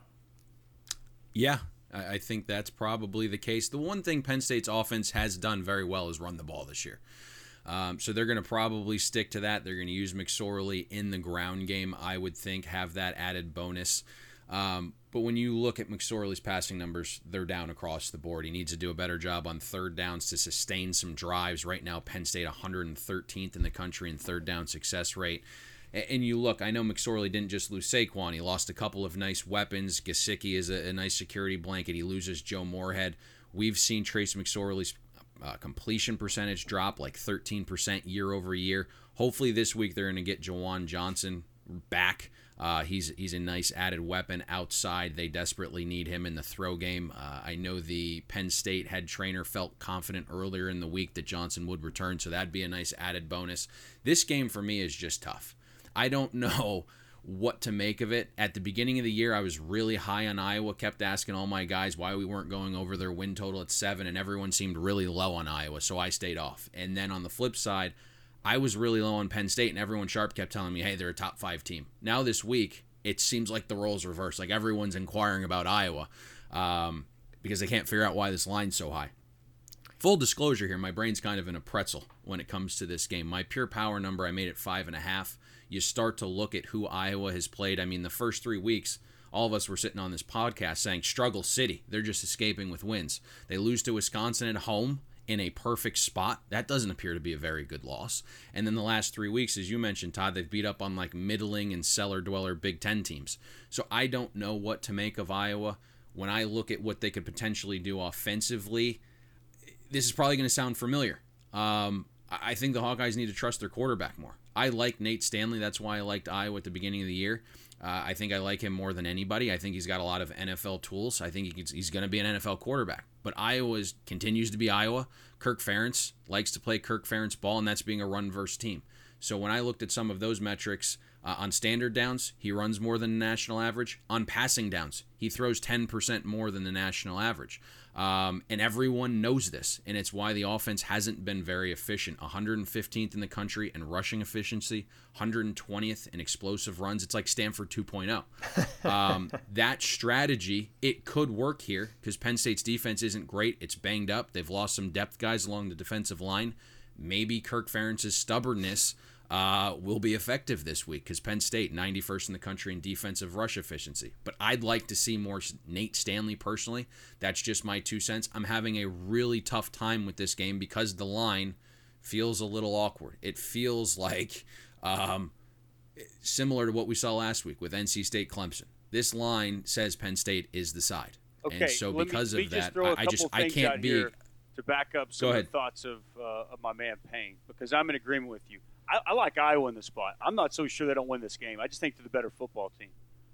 Yeah, I think that's probably the case. The one thing Penn State's offense has done very well is run the ball this year. Um, so they're going to probably stick to that. They're going to use McSorley in the ground game, I would think, have that added bonus. Um, but when you look at McSorley's passing numbers, they're down across the board. He needs to do a better job on third downs to sustain some drives. Right now, Penn State one hundred thirteenth in the country in third down success rate. And you look, I know McSorley didn't just lose Saquon. He lost a couple of nice weapons. Gesicki is a, a nice security blanket. He loses Joe Moorhead. We've seen Trace McSorley's uh, completion percentage drop like thirteen percent year over year. Hopefully this week they're going to get Jawan Johnson back. Uh, he's he's a nice added weapon outside. They desperately need him in the throw game. Uh, I know the Penn State head trainer felt confident earlier in the week that Johnson would return, so that'd be a nice added bonus. This game for me is just tough. I don't know what to make of it. At the beginning of the year, I was really high on Iowa, kept asking all my guys why we weren't going over their win total at seven, and everyone seemed really low on Iowa, so I stayed off. And then on the flip side, I was really low on Penn State, and everyone sharp kept telling me, hey, they're a top five team. Now this week, it seems like the roles reversed. Like everyone's inquiring about Iowa um, because they can't figure out why this line's so high. Full disclosure here, my brain's kind of in a pretzel when it comes to this game. My pure power number, I made it five and a half. You start to look at who Iowa has played. I mean, the first three weeks, all of us were sitting on this podcast saying, struggle city. They're just escaping with wins. They lose to Wisconsin at home in a perfect spot. That doesn't appear to be a very good loss. And then the last three weeks, as you mentioned, Todd, they've beat up on like middling and cellar dweller Big Ten teams. So I don't know what to make of Iowa. When I look at what they could potentially do offensively, this is probably going to sound familiar. Um, I think the Hawkeyes need to trust their quarterback more. I like Nate Stanley. That's why I liked Iowa at the beginning of the year. Uh, I think I like him more than anybody. I think he's got a lot of N F L tools. I think he can, he's going to be an N F L quarterback. But Iowa is, continues to be Iowa. Kirk Ferentz likes to play Kirk Ferentz ball, and that's being a run-verse team. So when I looked at some of those metrics, uh, on standard downs, he runs more than the national average. On passing downs, he throws ten percent more than the national average. Um, and everyone knows this, and it's why the offense hasn't been very efficient. one hundred fifteenth in the country in rushing efficiency, one hundred twentieth in explosive runs. It's like Stanford two point oh. Um, that strategy, it could work here because Penn State's defense isn't great. It's banged up. They've lost some depth guys along the defensive line. Maybe Kirk Ferentz's stubbornness uh, will be effective this week because Penn State, ninety-first in the country in defensive rush efficiency. But I'd like to see more Nate Stanley personally. That's just my two cents. I'm having a really tough time with this game because the line feels a little awkward. It feels like um, similar to what we saw last week with N C State Clemson. This line says Penn State is the side. Okay, and so because me, of me that, just I, I just I can't be to back up some of the thoughts of, uh, of my man Payne, because I'm in agreement with you. I, I like Iowa in the spot. I'm not so sure they don't win this game. I just think they're the better football team.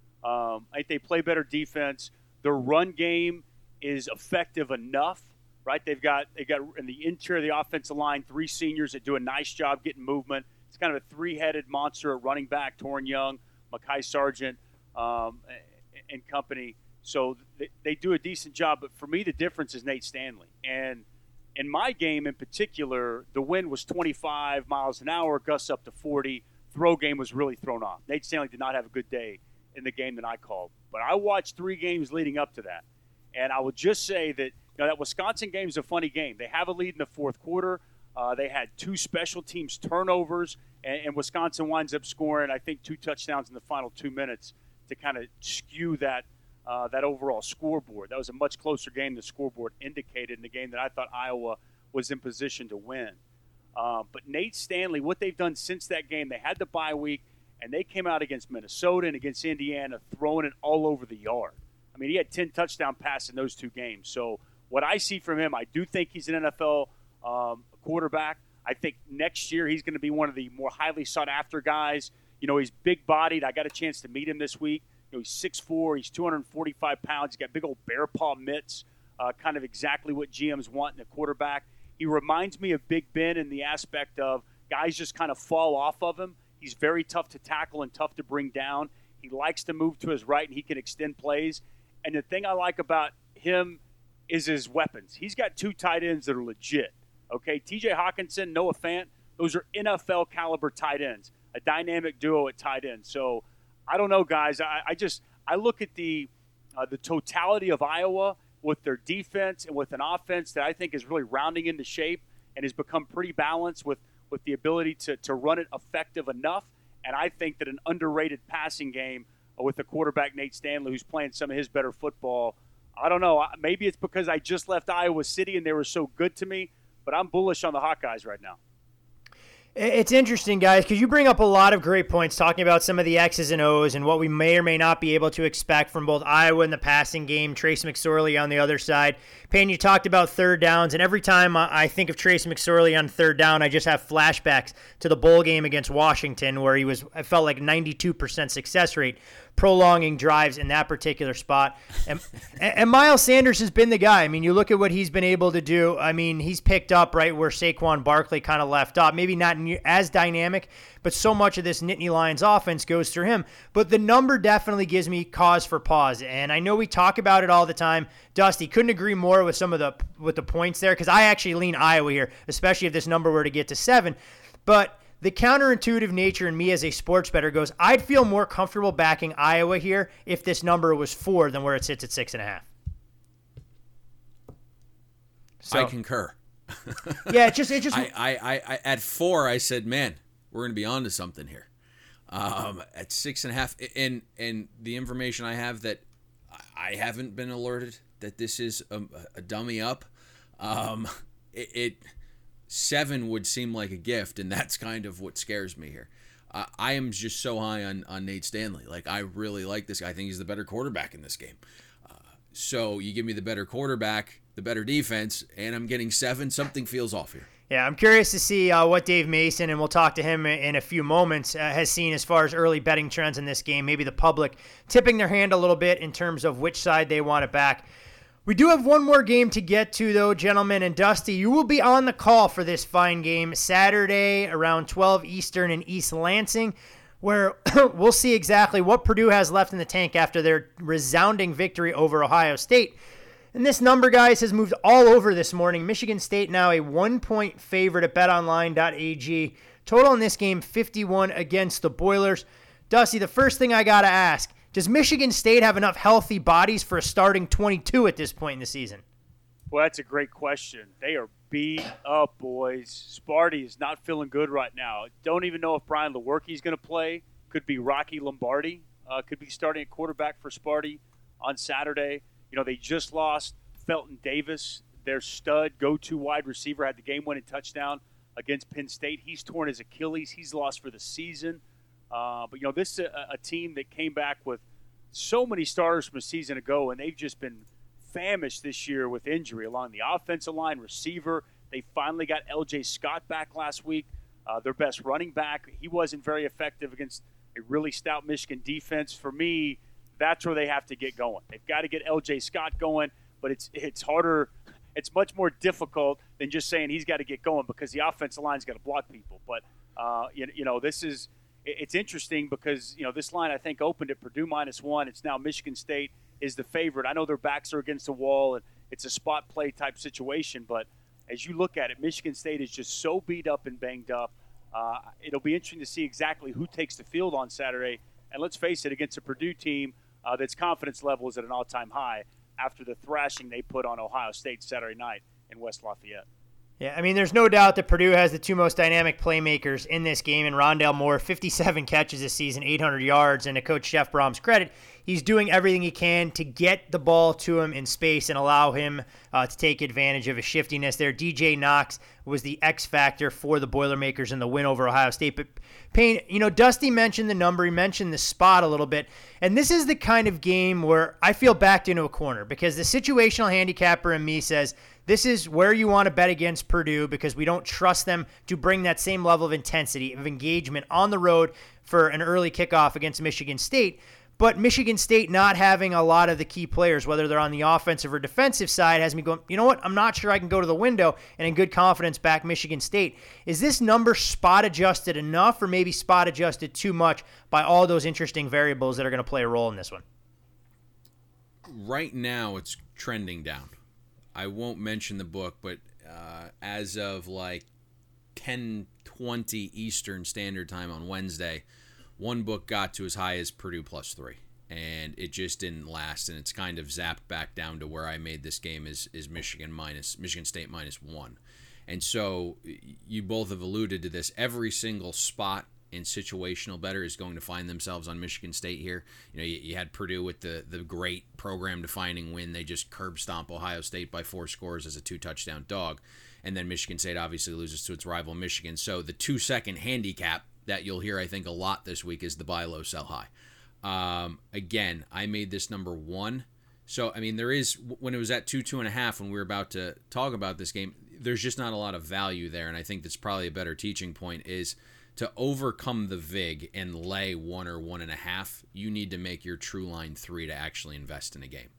Um, I think they play better defense. Their run game is effective enough, right? They've got they got in the interior of the offensive line three seniors that do a nice job getting movement. It's kind of a three-headed monster at running back: Torrin Young, Mekhi Sargent, um, and company. So they, they do a decent job. But for me, the difference is Nate Stanley. And in my game in particular, the wind was twenty-five miles an hour, gusts up to forty. Throw game was really thrown off. Nate Stanley did not have a good day in the game that I called. But I watched three games leading up to that. And I will just say that, you know, that Wisconsin game is a funny game. They have a lead in the fourth quarter. Uh, they had two special teams turnovers, and, and Wisconsin winds up scoring, I think, two touchdowns in the final two minutes to kind of skew that Uh, that overall scoreboard. That was a much closer game than the scoreboard indicated in the game that I thought Iowa was in position to win. Uh, but Nate Stanley, what they've done since that game, they had the bye week, and they came out against Minnesota and against Indiana throwing it all over the yard. I mean, he had ten touchdown passes in those two games. So what I see from him, I do think he's an N F L um, quarterback. I think next year he's going to be one of the more highly sought-after guys. You know, he's big-bodied. I got a chance to meet him this week. You know, he's six foot four. He's two hundred forty-five pounds. He's got big old bear paw mitts, uh, kind of exactly what G Ms want in a quarterback. He reminds me of Big Ben in the aspect of guys just kind of fall off of him. He's very tough to tackle and tough to bring down. He likes to move to his right, and he can extend plays. And the thing I like about him is his weapons. He's got two tight ends that are legit. Okay, T J Hawkinson, Noah Fant, those are N F L caliber tight ends, a dynamic duo at tight end. So I don't know, guys. I, I just I look at the uh, the totality of Iowa with their defense and with an offense that I think is really rounding into shape and has become pretty balanced with, with the ability to, to run it effective enough. And I think that an underrated passing game with the quarterback Nate Stanley, who's playing some of his better football, I don't know. Maybe it's because I just left Iowa City and they were so good to me. But I'm bullish on the Hawkeyes right now. It's interesting, guys, because you bring up a lot of great points talking about some of the X's and O's and what we may or may not be able to expect from both Iowa in the passing game, Trace McSorley on the other side. Payne, you talked about third downs, and every time I think of Trace McSorley on third down, I just have flashbacks to the bowl game against Washington where he was, I felt like ninety-two percent success rate, prolonging drives in that particular spot. And, and Miles Sanders has been the guy. I mean, you look at what he's been able to do. I mean, he's picked up right where Saquon Barkley kind of left off. Maybe not as dynamic, but so much of this Nittany Lions offense goes through him. But the number definitely gives me cause for pause. And I know we talk about it all the time. Dusty, couldn't agree more with some of the with the points there, because I actually lean Iowa here, especially if this number were to get to seven. But the counterintuitive nature in me as a sports bettor goes, I'd feel more comfortable backing Iowa here if this number was four than where it sits at six and a half. So, I concur. Yeah, it just it just I, I, I, I at four I said, man, we're gonna be on to something here. Um, at six and a half, and and the information I have that I haven't been alerted that this is a, a dummy up. Um, it. it Seven would seem like a gift, and that's kind of what scares me here. Uh, I am just so high on, on Nate Stanley. Like, I really like this guy. I think he's the better quarterback in this game. Uh, so you give me the better quarterback, the better defense, and I'm getting seven. Something feels off here. Yeah, I'm curious to see uh, what Dave Mason, and we'll talk to him in a few moments, uh, has seen as far as early betting trends in this game. Maybe the public tipping their hand a little bit in terms of which side they want it back. We do have one more game to get to, though, gentlemen. And Dusty, you will be on the call for this fine game Saturday around twelve Eastern in East Lansing, where we'll see exactly what Purdue has left in the tank after their resounding victory over Ohio State. And this number, guys, has moved all over this morning. Michigan State now a one-point favorite at bet online dot a g. Total in this game, fifty-one against the Boilers. Dusty, the first thing I got to ask, does Michigan State have enough healthy bodies for a starting twenty-two at this point in the season? Well, that's a great question. They are beat up, boys. Sparty is not feeling good right now. Don't even know if Brian Lewerke is going to play. Could be Rocky Lombardi. Uh, could be starting at quarterback for Sparty on Saturday. You know, they just lost Felton Davis, their stud go-to wide receiver, had the game-winning touchdown against Penn State. He's torn his Achilles. He's lost for the season. Uh, but, you know, this is a, a team that came back with so many starters from a season ago, and they've just been famished this year with injury along the offensive line, receiver. They finally got L J Scott back last week, uh, their best running back. He wasn't very effective against a really stout Michigan defense. For me, that's where they have to get going. They've got to get L J Scott going, but it's it's harder. It's much more difficult than just saying he's got to get going because the offensive line's got to block people. But, uh, you, you know, this is – it's interesting because, you know, this line I think opened at Purdue minus one. It's now Michigan State is the favorite. I know their backs are against the wall and it's a spot play type situation, but as you look at it, Michigan State is just so beat up and banged up. Uh, it'll be interesting to see exactly who takes the field on Saturday. And let's face it, against a Purdue team uh, that's confidence level is at an all-time high after the thrashing they put on Ohio State Saturday night in West Lafayette. Yeah, I mean, there's no doubt that Purdue has the two most dynamic playmakers in this game, and Rondale Moore, fifty-seven catches this season, eight hundred yards, and to Coach Jeff Brom's credit, he's doing everything he can to get the ball to him in space and allow him uh, to take advantage of his shiftiness there. D J Knox was the X factor for the Boilermakers in the win over Ohio State. But Payne, you know, Dusty mentioned the number, he mentioned the spot a little bit, and this is the kind of game where I feel backed into a corner because the situational handicapper in me says this is where you want to bet against Purdue because we don't trust them to bring that same level of intensity, of engagement on the road for an early kickoff against Michigan State. But Michigan State not having a lot of the key players, whether they're on the offensive or defensive side, has me going, you know what, I'm not sure I can go to the window and in good confidence back Michigan State. Is this number spot adjusted enough or maybe spot adjusted too much by all those interesting variables that are going to play a role in this one? Right now it's trending down. I won't mention the book, but uh, as of like ten twenty Eastern Standard Time on Wednesday, one book got to as high as Purdue plus three, and it just didn't last, and it's kind of zapped back down to where I made this game is is Michigan minus Michigan State minus one. And so you both have alluded to this. Every single spot in situational better is going to find themselves on Michigan State here. You know, you, you had Purdue with the the great program-defining win. They just curb stomp Ohio State by four scores as a two-touchdown dog. And then Michigan State obviously loses to its rival Michigan. So the two-second handicap that you'll hear, I think, a lot this week is the buy low, sell high. Um, again, I made this number one. So, I mean, there is, when it was at two, two and a half, when we were about to talk about this game, there's just not a lot of value there. And I think that's probably a better teaching point is to overcome the vig and lay one or one and a half, you need to make your true line three to actually invest in a game.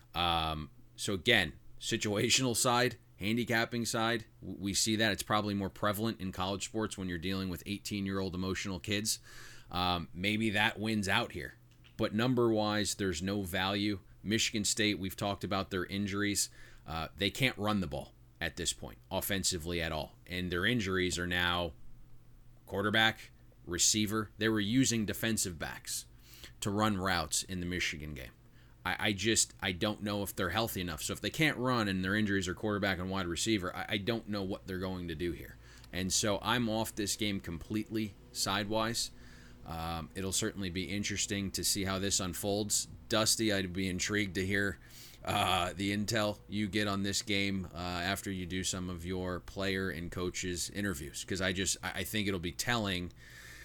Um, so again, situational side, handicapping side, we see that it's probably more prevalent in college sports when you're dealing with eighteen-year-old emotional kids. Um, maybe that wins out here. But number-wise, there's no value. Michigan State, we've talked about their injuries. Uh, they can't run the ball at this point, offensively at all. And their injuries are now quarterback, receiver. They were using defensive backs to run routes in the Michigan game. I, I just, I don't know if they're healthy enough. So if they can't run and their injuries are quarterback and wide receiver, I, I don't know what they're going to do here. And so I'm off this game completely sidewise. Um, it'll certainly be interesting to see how this unfolds. Dusty, I'd be intrigued to hear uh, the intel you get on this game uh, after you do some of your player and coaches interviews, because I just I think it'll be telling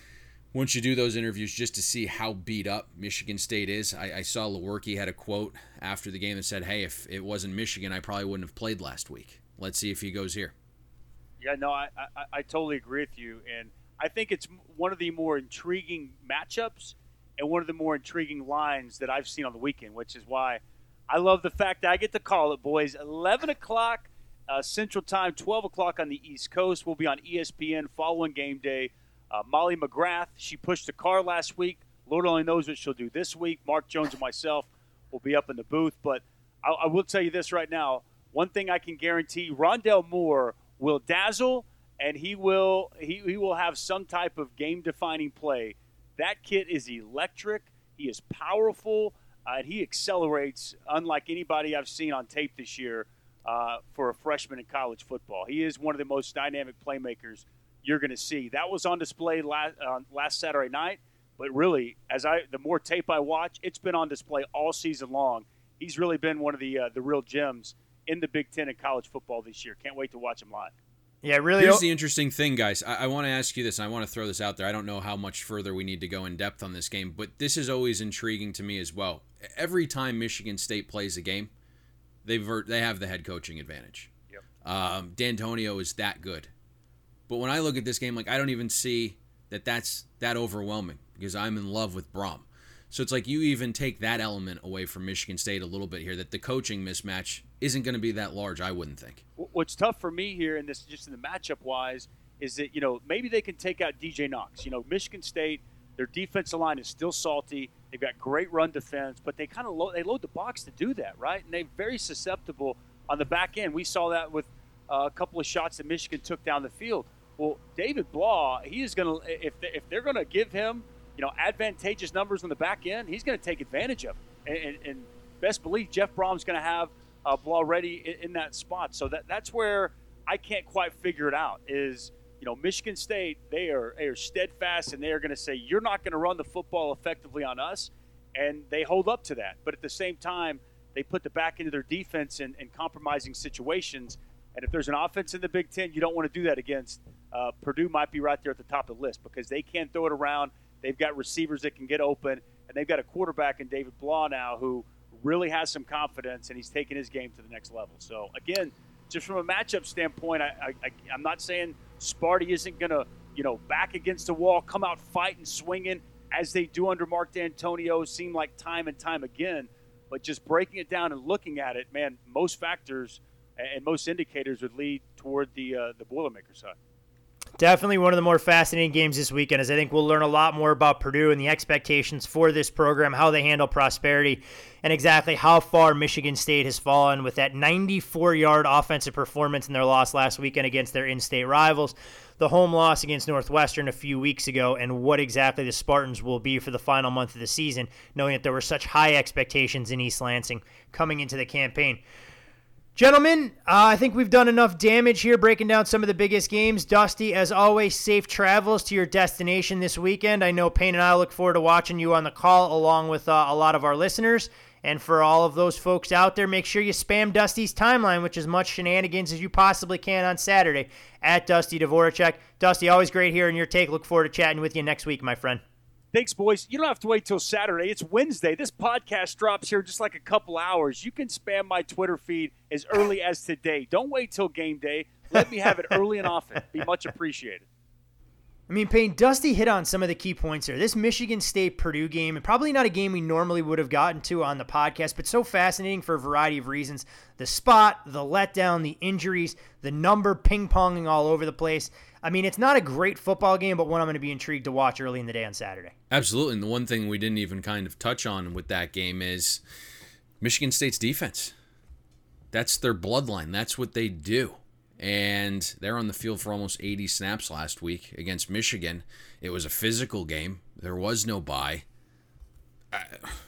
once you do those interviews just to see how beat up Michigan State is. I, I saw Lewerke had a quote after the game that said, "Hey, if it wasn't Michigan, I probably wouldn't have played last week." Let's see if he goes here. Yeah, no, I I, I totally agree with you, and I think it's one of the more intriguing matchups and one of the more intriguing lines that I've seen on the weekend, which is why I love the fact that I get to call it, boys. eleven o'clock uh, Central Time, twelve o'clock on the East Coast. We'll be on E S P N following game day. Uh, Molly McGrath, she pushed the car last week. Lord only knows what she'll do this week. Mark Jones and myself will be up in the booth. But I, I will tell you this right now. One thing I can guarantee, Rondell Moore will dazzle, and he will he, he will have some type of game-defining play. That kid is electric. He is powerful. Uh, and he accelerates unlike anybody I've seen on tape this year uh, for a freshman in college football. He is one of the most dynamic playmakers you're going to see. That was on display last, uh, last Saturday night, but really, as I the more tape I watch, it's been on display all season long. He's really been one of the uh, the real gems in the Big Ten in college football this year. Can't wait to watch him live. Yeah, really. Here's the interesting thing, guys. I, I want to ask you this, and I want to throw this out there. I don't know how much further we need to go in depth on this game, but this is always intriguing to me as well. Every time Michigan State plays a game, they they have the head coaching advantage. Yep. Um, D'Antonio is that good. But when I look at this game, like I don't even see that that's that overwhelming because I'm in love with Brom. So it's like you even take that element away from Michigan State a little bit here, that the coaching mismatch isn't going to be that large, I wouldn't think. What's tough for me here, and this just in the matchup-wise, is that, you know, maybe they can take out D J Knox. You know, Michigan State, their defensive line is still salty. They've got great run defense, but they kind of lo- they load the box to do that, right? And they're very susceptible on the back end. We saw that with uh, a couple of shots that Michigan took down the field. Well, David Blah, he is going to, if they, if they're going to give him, you know, advantageous numbers on the back end, he's going to take advantage of it. And, and, and best believe Jeff Brom's going to have uh, Blah ready in, in that spot. So that that's where I can't quite figure it out is, you know, Michigan State, they are, they are steadfast, and they are going to say, you're not going to run the football effectively on us, and they hold up to that. But at the same time, they put the back end of their defense in, in compromising situations. And if there's an offense in the Big Ten, you don't want to do that against. Uh, Purdue might be right there at the top of the list because they can't throw it around. They've got receivers that can get open, and they've got a quarterback in David Blah now who really has some confidence, and he's taking his game to the next level. So, again, just from a matchup standpoint, I, I, I'm not saying Sparty isn't going to, you know, back against the wall, come out fighting, swinging, as they do under Mark D'Antonio, seem like time and time again. But just breaking it down and looking at it, man, most factors and most indicators would lead toward the uh, the Boilermaker side. Definitely one of the more fascinating games this weekend, as I think we'll learn a lot more about Purdue and the expectations for this program, how they handle prosperity, and exactly how far Michigan State has fallen with that ninety-four-yard offensive performance in their loss last weekend against their in-state rivals, the home loss against Northwestern a few weeks ago, and what exactly the Spartans will be for the final month of the season, knowing that there were such high expectations in East Lansing coming into the campaign. Gentlemen, uh, I think we've done enough damage here breaking down some of the biggest games. Dusty, as always, safe travels to your destination this weekend. I know Payne and I look forward to watching you on the call along with uh, a lot of our listeners. And for all of those folks out there, make sure you spam Dusty's timeline with as much shenanigans as you possibly can on Saturday at Dusty Dvoracek. Dusty, always great hearing your take. Look forward to chatting with you next week, my friend. Thanks, boys. You don't have to wait till Saturday. It's Wednesday. This podcast drops here just like a couple hours. You can spam my Twitter feed as early as today. Don't wait till game day. Let me have it early and often. Be much appreciated. I mean, Payne, Dusty hit on some of the key points here. This Michigan State-Purdue game, and probably not a game we normally would have gotten to on the podcast, but so fascinating for a variety of reasons. The spot, the letdown, the injuries, the number ping-ponging all over the place. I mean, it's not a great football game, but one I'm going to be intrigued to watch early in the day on Saturday. Absolutely. And the one thing we didn't even kind of touch on with that game is Michigan State's defense. That's their bloodline. That's what they do. And they're on the field for almost eighty snaps last week against Michigan. It was a physical game. There was no bye. Uh,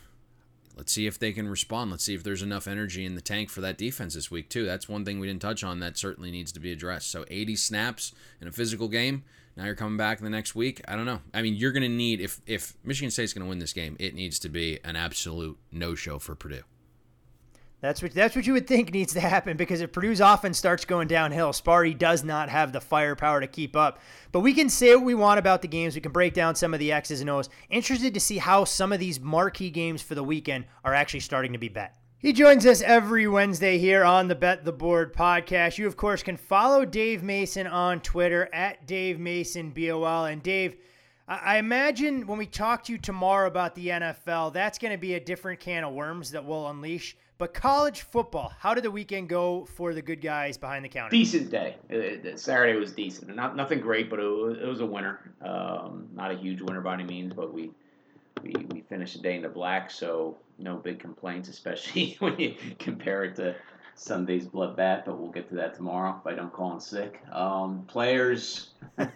let's see if they can respond. Let's see if there's enough energy in the tank for that defense this week, too. That's one thing we didn't touch on that certainly needs to be addressed. So eighty snaps in a physical game. Now you're coming back the next week. I don't know. I mean, you're going to need, if, if Michigan State's going to win this game, it needs to be an absolute no-show for Purdue. That's what that's what you would think needs to happen, because if Purdue's offense starts going downhill, Sparty does not have the firepower to keep up. But we can say what we want about the games. We can break down some of the X's and O's. Interested to see how some of these marquee games for the weekend are actually starting to be bet. He joins us every Wednesday here on the Bet the Board podcast. You, of course, can follow Dave Mason on Twitter at Dave Mason B O L. And Dave, I imagine when we talk to you tomorrow about the N F L, that's going to be a different can of worms that we'll unleash. But college football, how did the weekend go for the good guys behind the counter? Decent day. It, it, Saturday was decent. Not nothing great, but it was, it was a winner. Um, not a huge winner by any means, but we, we we finished the day in the black, so no big complaints, especially when you compare it to Sunday's bloodbath. But we'll get to that tomorrow if I don't call in sick. Um, players,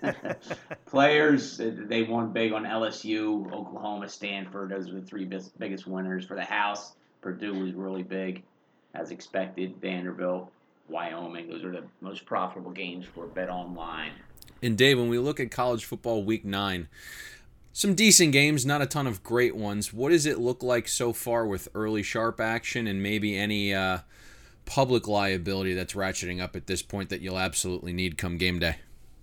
players, they won big on L S U, Oklahoma, Stanford. Those were the three biggest, biggest winners for the house. Purdue was really big, as expected. Vanderbilt, Wyoming, those are the most profitable games for Bet Online. And Dave, when we look at college football week nine, some decent games, not a ton of great ones. What does it look like so far with early sharp action and maybe any uh, public liability that's ratcheting up at this point that you'll absolutely need come game day?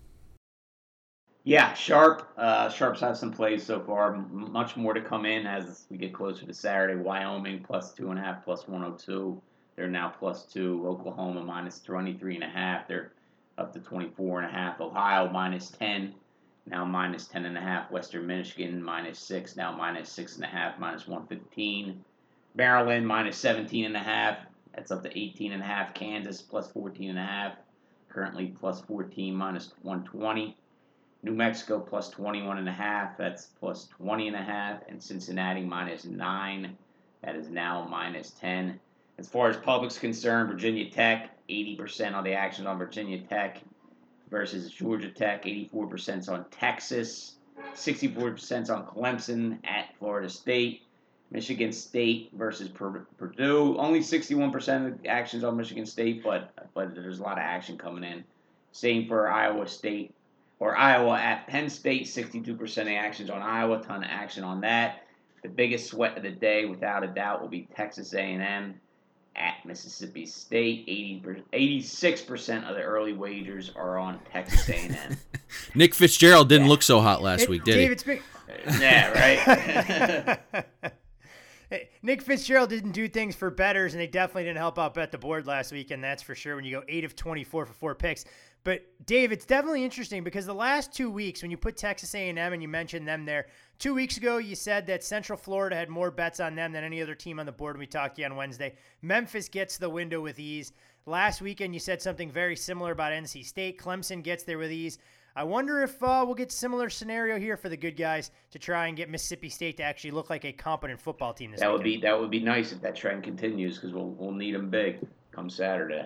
Yeah, Sharp. Uh, Sharp's had some plays so far. M- much more to come in as we get closer to Saturday. Wyoming plus two and a half, plus one oh two. They're now plus two. Oklahoma minus twenty-three and a half. They're up to twenty-four and a half. Ohio minus ten. Now minus ten and a half. Western Michigan minus six. Now minus six and a half. Minus one fifteen. Maryland minus seventeen and a half. That's up to eighteen and a half. Kansas plus fourteen and a half. Currently plus fourteen, minus one twenty. New Mexico plus twenty-one and a half. That's plus twenty and a half. And Cincinnati minus nine. That is now minus ten. As far as public's concerned, Virginia Tech, eighty percent on the action on Virginia Tech versus Georgia Tech. eighty-four percent on Texas. sixty-four percent on Clemson at Florida State. Michigan State versus Purdue. Only sixty-one percent of the actions on Michigan State, but but there's a lot of action coming in. Same for Iowa State. Or Iowa at Penn State, sixty-two percent of the actions on Iowa, ton of action on that. The biggest sweat of the day, without a doubt, will be Texas A and M at Mississippi State. eighty, eighty-six percent of the early wagers are on Texas A and M. Nick Fitzgerald didn't yeah. look so hot last it, week, did Dave, he? It's been... Yeah, right? Nick Fitzgerald didn't do things for bettors, and they definitely didn't help out Bet the Board last week, and that's for sure when you go eight of twenty-four for four picks. But, Dave, it's definitely interesting because the last two weeks, when you put Texas A and M and you mentioned them there, two weeks ago you said that Central Florida had more bets on them than any other team on the board when we talked to you on Wednesday. Memphis gets the window with ease. Last weekend you said something very similar about N C State. Clemson gets there with ease. I wonder if uh, we'll get a similar scenario here for the good guys to try and get Mississippi State to actually look like a competent football team this that weekend. would be that would be nice if that trend continues because we'll we'll need them big come Saturday.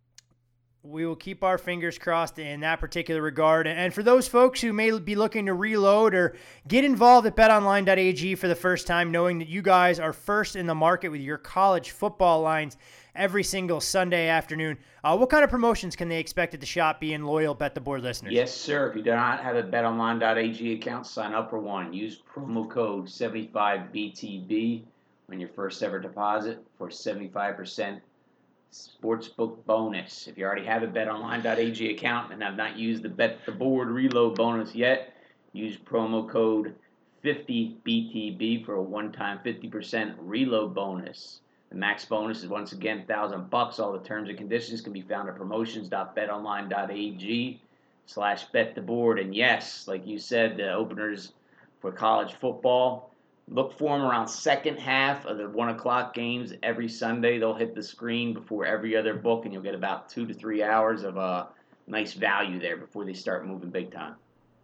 We will keep our fingers crossed in that particular regard. And for those folks who may be looking to reload or get involved at bet online dot a g for the first time, knowing that you guys are first in the market with your college football lines every single Sunday afternoon, uh, what kind of promotions can they expect at the shop being loyal Bet the Board listeners? Yes, sir. If you do not have a bet online dot a g account, sign up for one. Use promo code seventy-five B T B on your first ever deposit for seventy-five percent sportsbook bonus. If you already have a bet online dot a g account and have not used the Bet the Board reload bonus yet, use promo code fifty B T B for a one-time fifty percent reload bonus. The max bonus is once again one thousand bucks. All the terms and conditions can be found at promotions dot bet online dot a g slash bet the board. And yes, like you said, the openers for college football, look for them around second half of the one o'clock games every Sunday. They'll hit the screen before every other book, and you'll get about two to three hours of uh, nice value there before they start moving big time.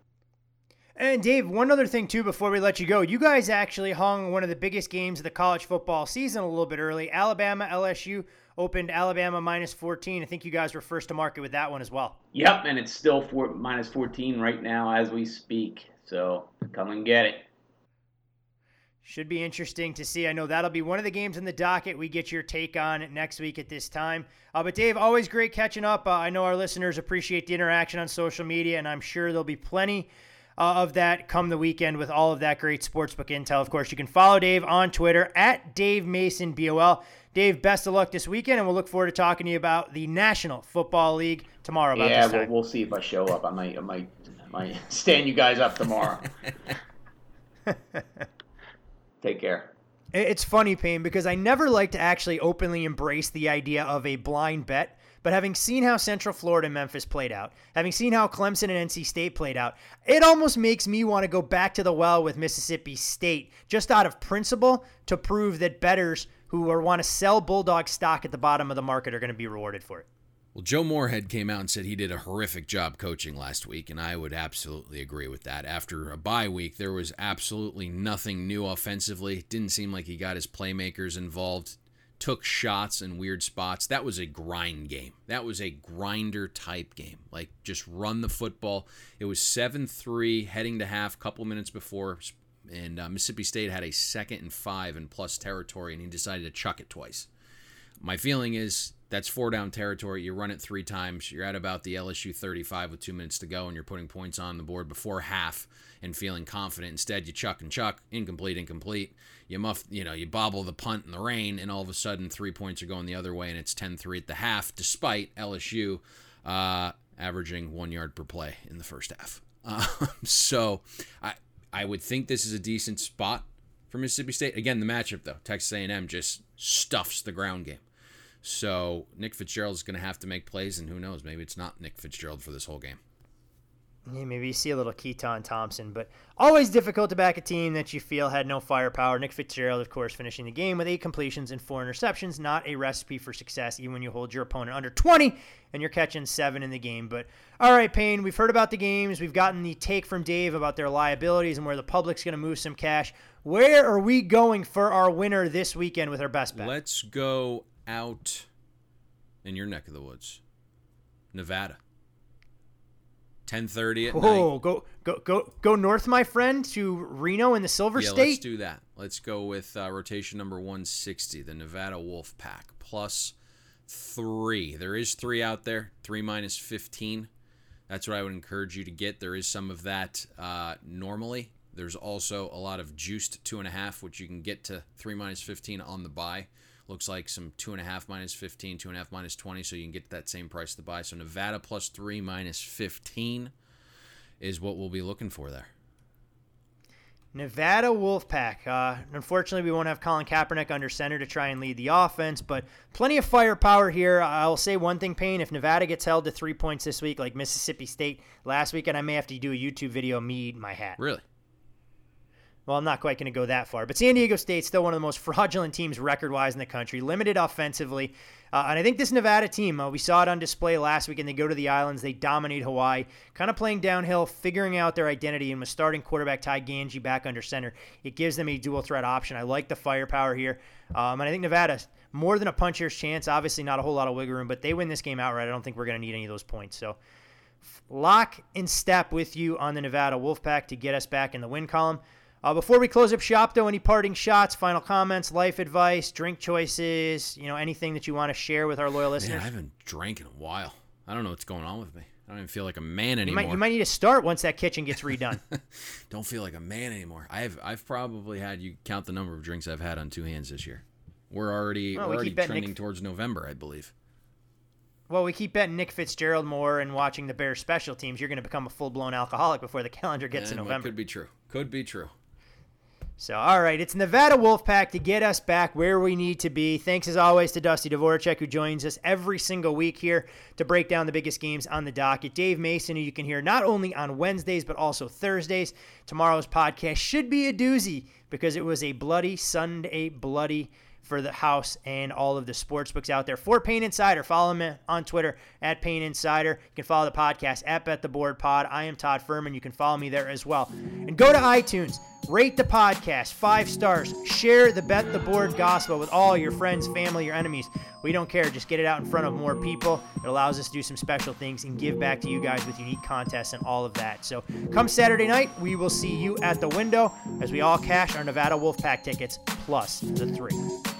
And Dave, one other thing too before we let you go, you guys actually hung one of the biggest games of the college football season a little bit early. Alabama L S U opened Alabama minus fourteen. I think you guys were first to market with that one as well. Yep, and it's still four, minus fourteen right now as we speak. So come and get it. Should be interesting to see. I know that'll be one of the games in the docket we get your take on next week at this time. Uh, but Dave, always great catching up. Uh, I know our listeners appreciate the interaction on social media, and I'm sure there'll be plenty Uh, of that come the weekend with all of that great sportsbook intel. Of course, you can follow Dave on Twitter at Dave Mason B O L. Dave, best of luck this weekend, and we'll look forward to talking to you about the National Football League tomorrow. About yeah, this time. We'll, we'll see if I show up. I might, I might, I might stand you guys up tomorrow. Take care. It's funny, Payne, because I never like to actually openly embrace the idea of a blind bet. But having seen how Central Florida and Memphis played out, having seen how Clemson and N C State played out, it almost makes me want to go back to the well with Mississippi State, just out of principle, to prove that bettors who are, want to sell Bulldog stock at the bottom of the market are going to be rewarded for it. Well, Joe Moorhead came out and said he did a horrific job coaching last week, and I would absolutely agree with that. After a bye week, there was absolutely nothing new offensively. Didn't seem like he got his playmakers involved. Took shots in weird spots. That was a grind game. That was a grinder type game. Like, just run the football. It was seven three heading to half, couple minutes before, and uh, Mississippi State had a second and five in plus territory, and he decided to chuck it twice. My feeling is that's four down territory. You run it three times. You're at about the L S U thirty-five with two minutes to go, and you're putting points on the board before half and feeling confident. Instead, you chuck and chuck, incomplete, incomplete. You muff, you know, you bobble the punt in the rain, and all of a sudden three points are going the other way, and it's ten three at the half, despite L S U uh, averaging one yard per play in the first half. Uh, so I I would think this is a decent spot for Mississippi State. Again, the matchup, though, Texas A and M just stuffs the ground game. So Nick Fitzgerald is going to have to make plays, and who knows, maybe it's not Nick Fitzgerald for this whole game. Yeah, maybe you see a little Keaton Thompson, but always difficult to back a team that you feel had no firepower. Nick Fitzgerald, of course, finishing the game with eight completions and four interceptions. Not a recipe for success, even when you hold your opponent under twenty and you're catching seven in the game. But all right, Payne, we've heard about the games. We've gotten the take from Dave about their liabilities and where the public's going to move some cash. Where are we going for our winner this weekend with our best bet? Let's go out in your neck of the woods, Nevada. ten thirty at oh, night. go go go go north, my friend, to Reno in the Silver yeah, State. Let's do that. Let's go with uh, rotation number one sixty, the Nevada Wolf Pack, plus three. There is three out there, three minus fifteen. That's what I would encourage you to get. There is some of that uh, normally. There's also a lot of juiced two and a half, which you can get to three minus fifteen on the buy. Looks like some two and a half minus fifteen, two and a half minus twenty, so you can get that same price to buy. So Nevada plus three minus fifteen is what we'll be looking for there. Nevada Wolfpack. Uh, unfortunately, we won't have Colin Kaepernick under center to try and lead the offense, but plenty of firepower here. I'll say one thing, Payne. If Nevada gets held to three points this week, like Mississippi State last weekend, I may have to do a YouTube video of me eating my hat. Really? Well, I'm not quite going to go that far. But San Diego State's still one of the most fraudulent teams record-wise in the country, limited offensively. Uh, and I think this Nevada team, uh, we saw it on display last week, and they go to the islands. They dominate Hawaii, kind of playing downhill, figuring out their identity, and with starting quarterback Ty Ganji back under center, it gives them a dual-threat option. I like the firepower here. Um, and I think Nevada, more than a puncher's chance, obviously not a whole lot of wiggle room, but they win this game outright. I don't think we're going to need any of those points. So lock in step with you on the Nevada Wolfpack to get us back in the win column. Uh, before we close up shop, though, any parting shots, final comments, life advice, drink choices, you know, anything that you want to share with our loyal listeners? Man, I haven't drank in a while. I don't know what's going on with me. I don't even feel like a man anymore. You might, you might need to start once that kitchen gets redone. Don't feel like a man anymore. I've I've probably had, you count the number of drinks I've had on two hands this year. We're already, well, we're we already trending Nick, towards November, I believe. Well, we keep betting Nick Fitzgerald more and watching the Bears special teams. You're going to become a full-blown alcoholic before the calendar gets and to November. Could be true. Could be true. So, all right, it's Nevada Wolfpack to get us back where we need to be. Thanks, as always, to Dusty Dvoracek, who joins us every single week here to break down the biggest games on the docket. Dave Mason, who you can hear not only on Wednesdays but also Thursdays. Tomorrow's podcast should be a doozy because it was a bloody Sunday, bloody for the house and all of the sports books out there. For Payne Insider, follow me on Twitter at Payne Insider. You can follow the podcast at Bet the Board Pod. I am Todd Furman. You can follow me there as well. And go to iTunes, rate the podcast five stars, share the Bet the Board gospel with all your friends, family, your enemies. We don't care. Just get it out in front of more people. It allows us to do some special things and give back to you guys with unique contests and all of that. So come Saturday night, we will see you at the window as we all cash our Nevada Wolfpack tickets plus the three.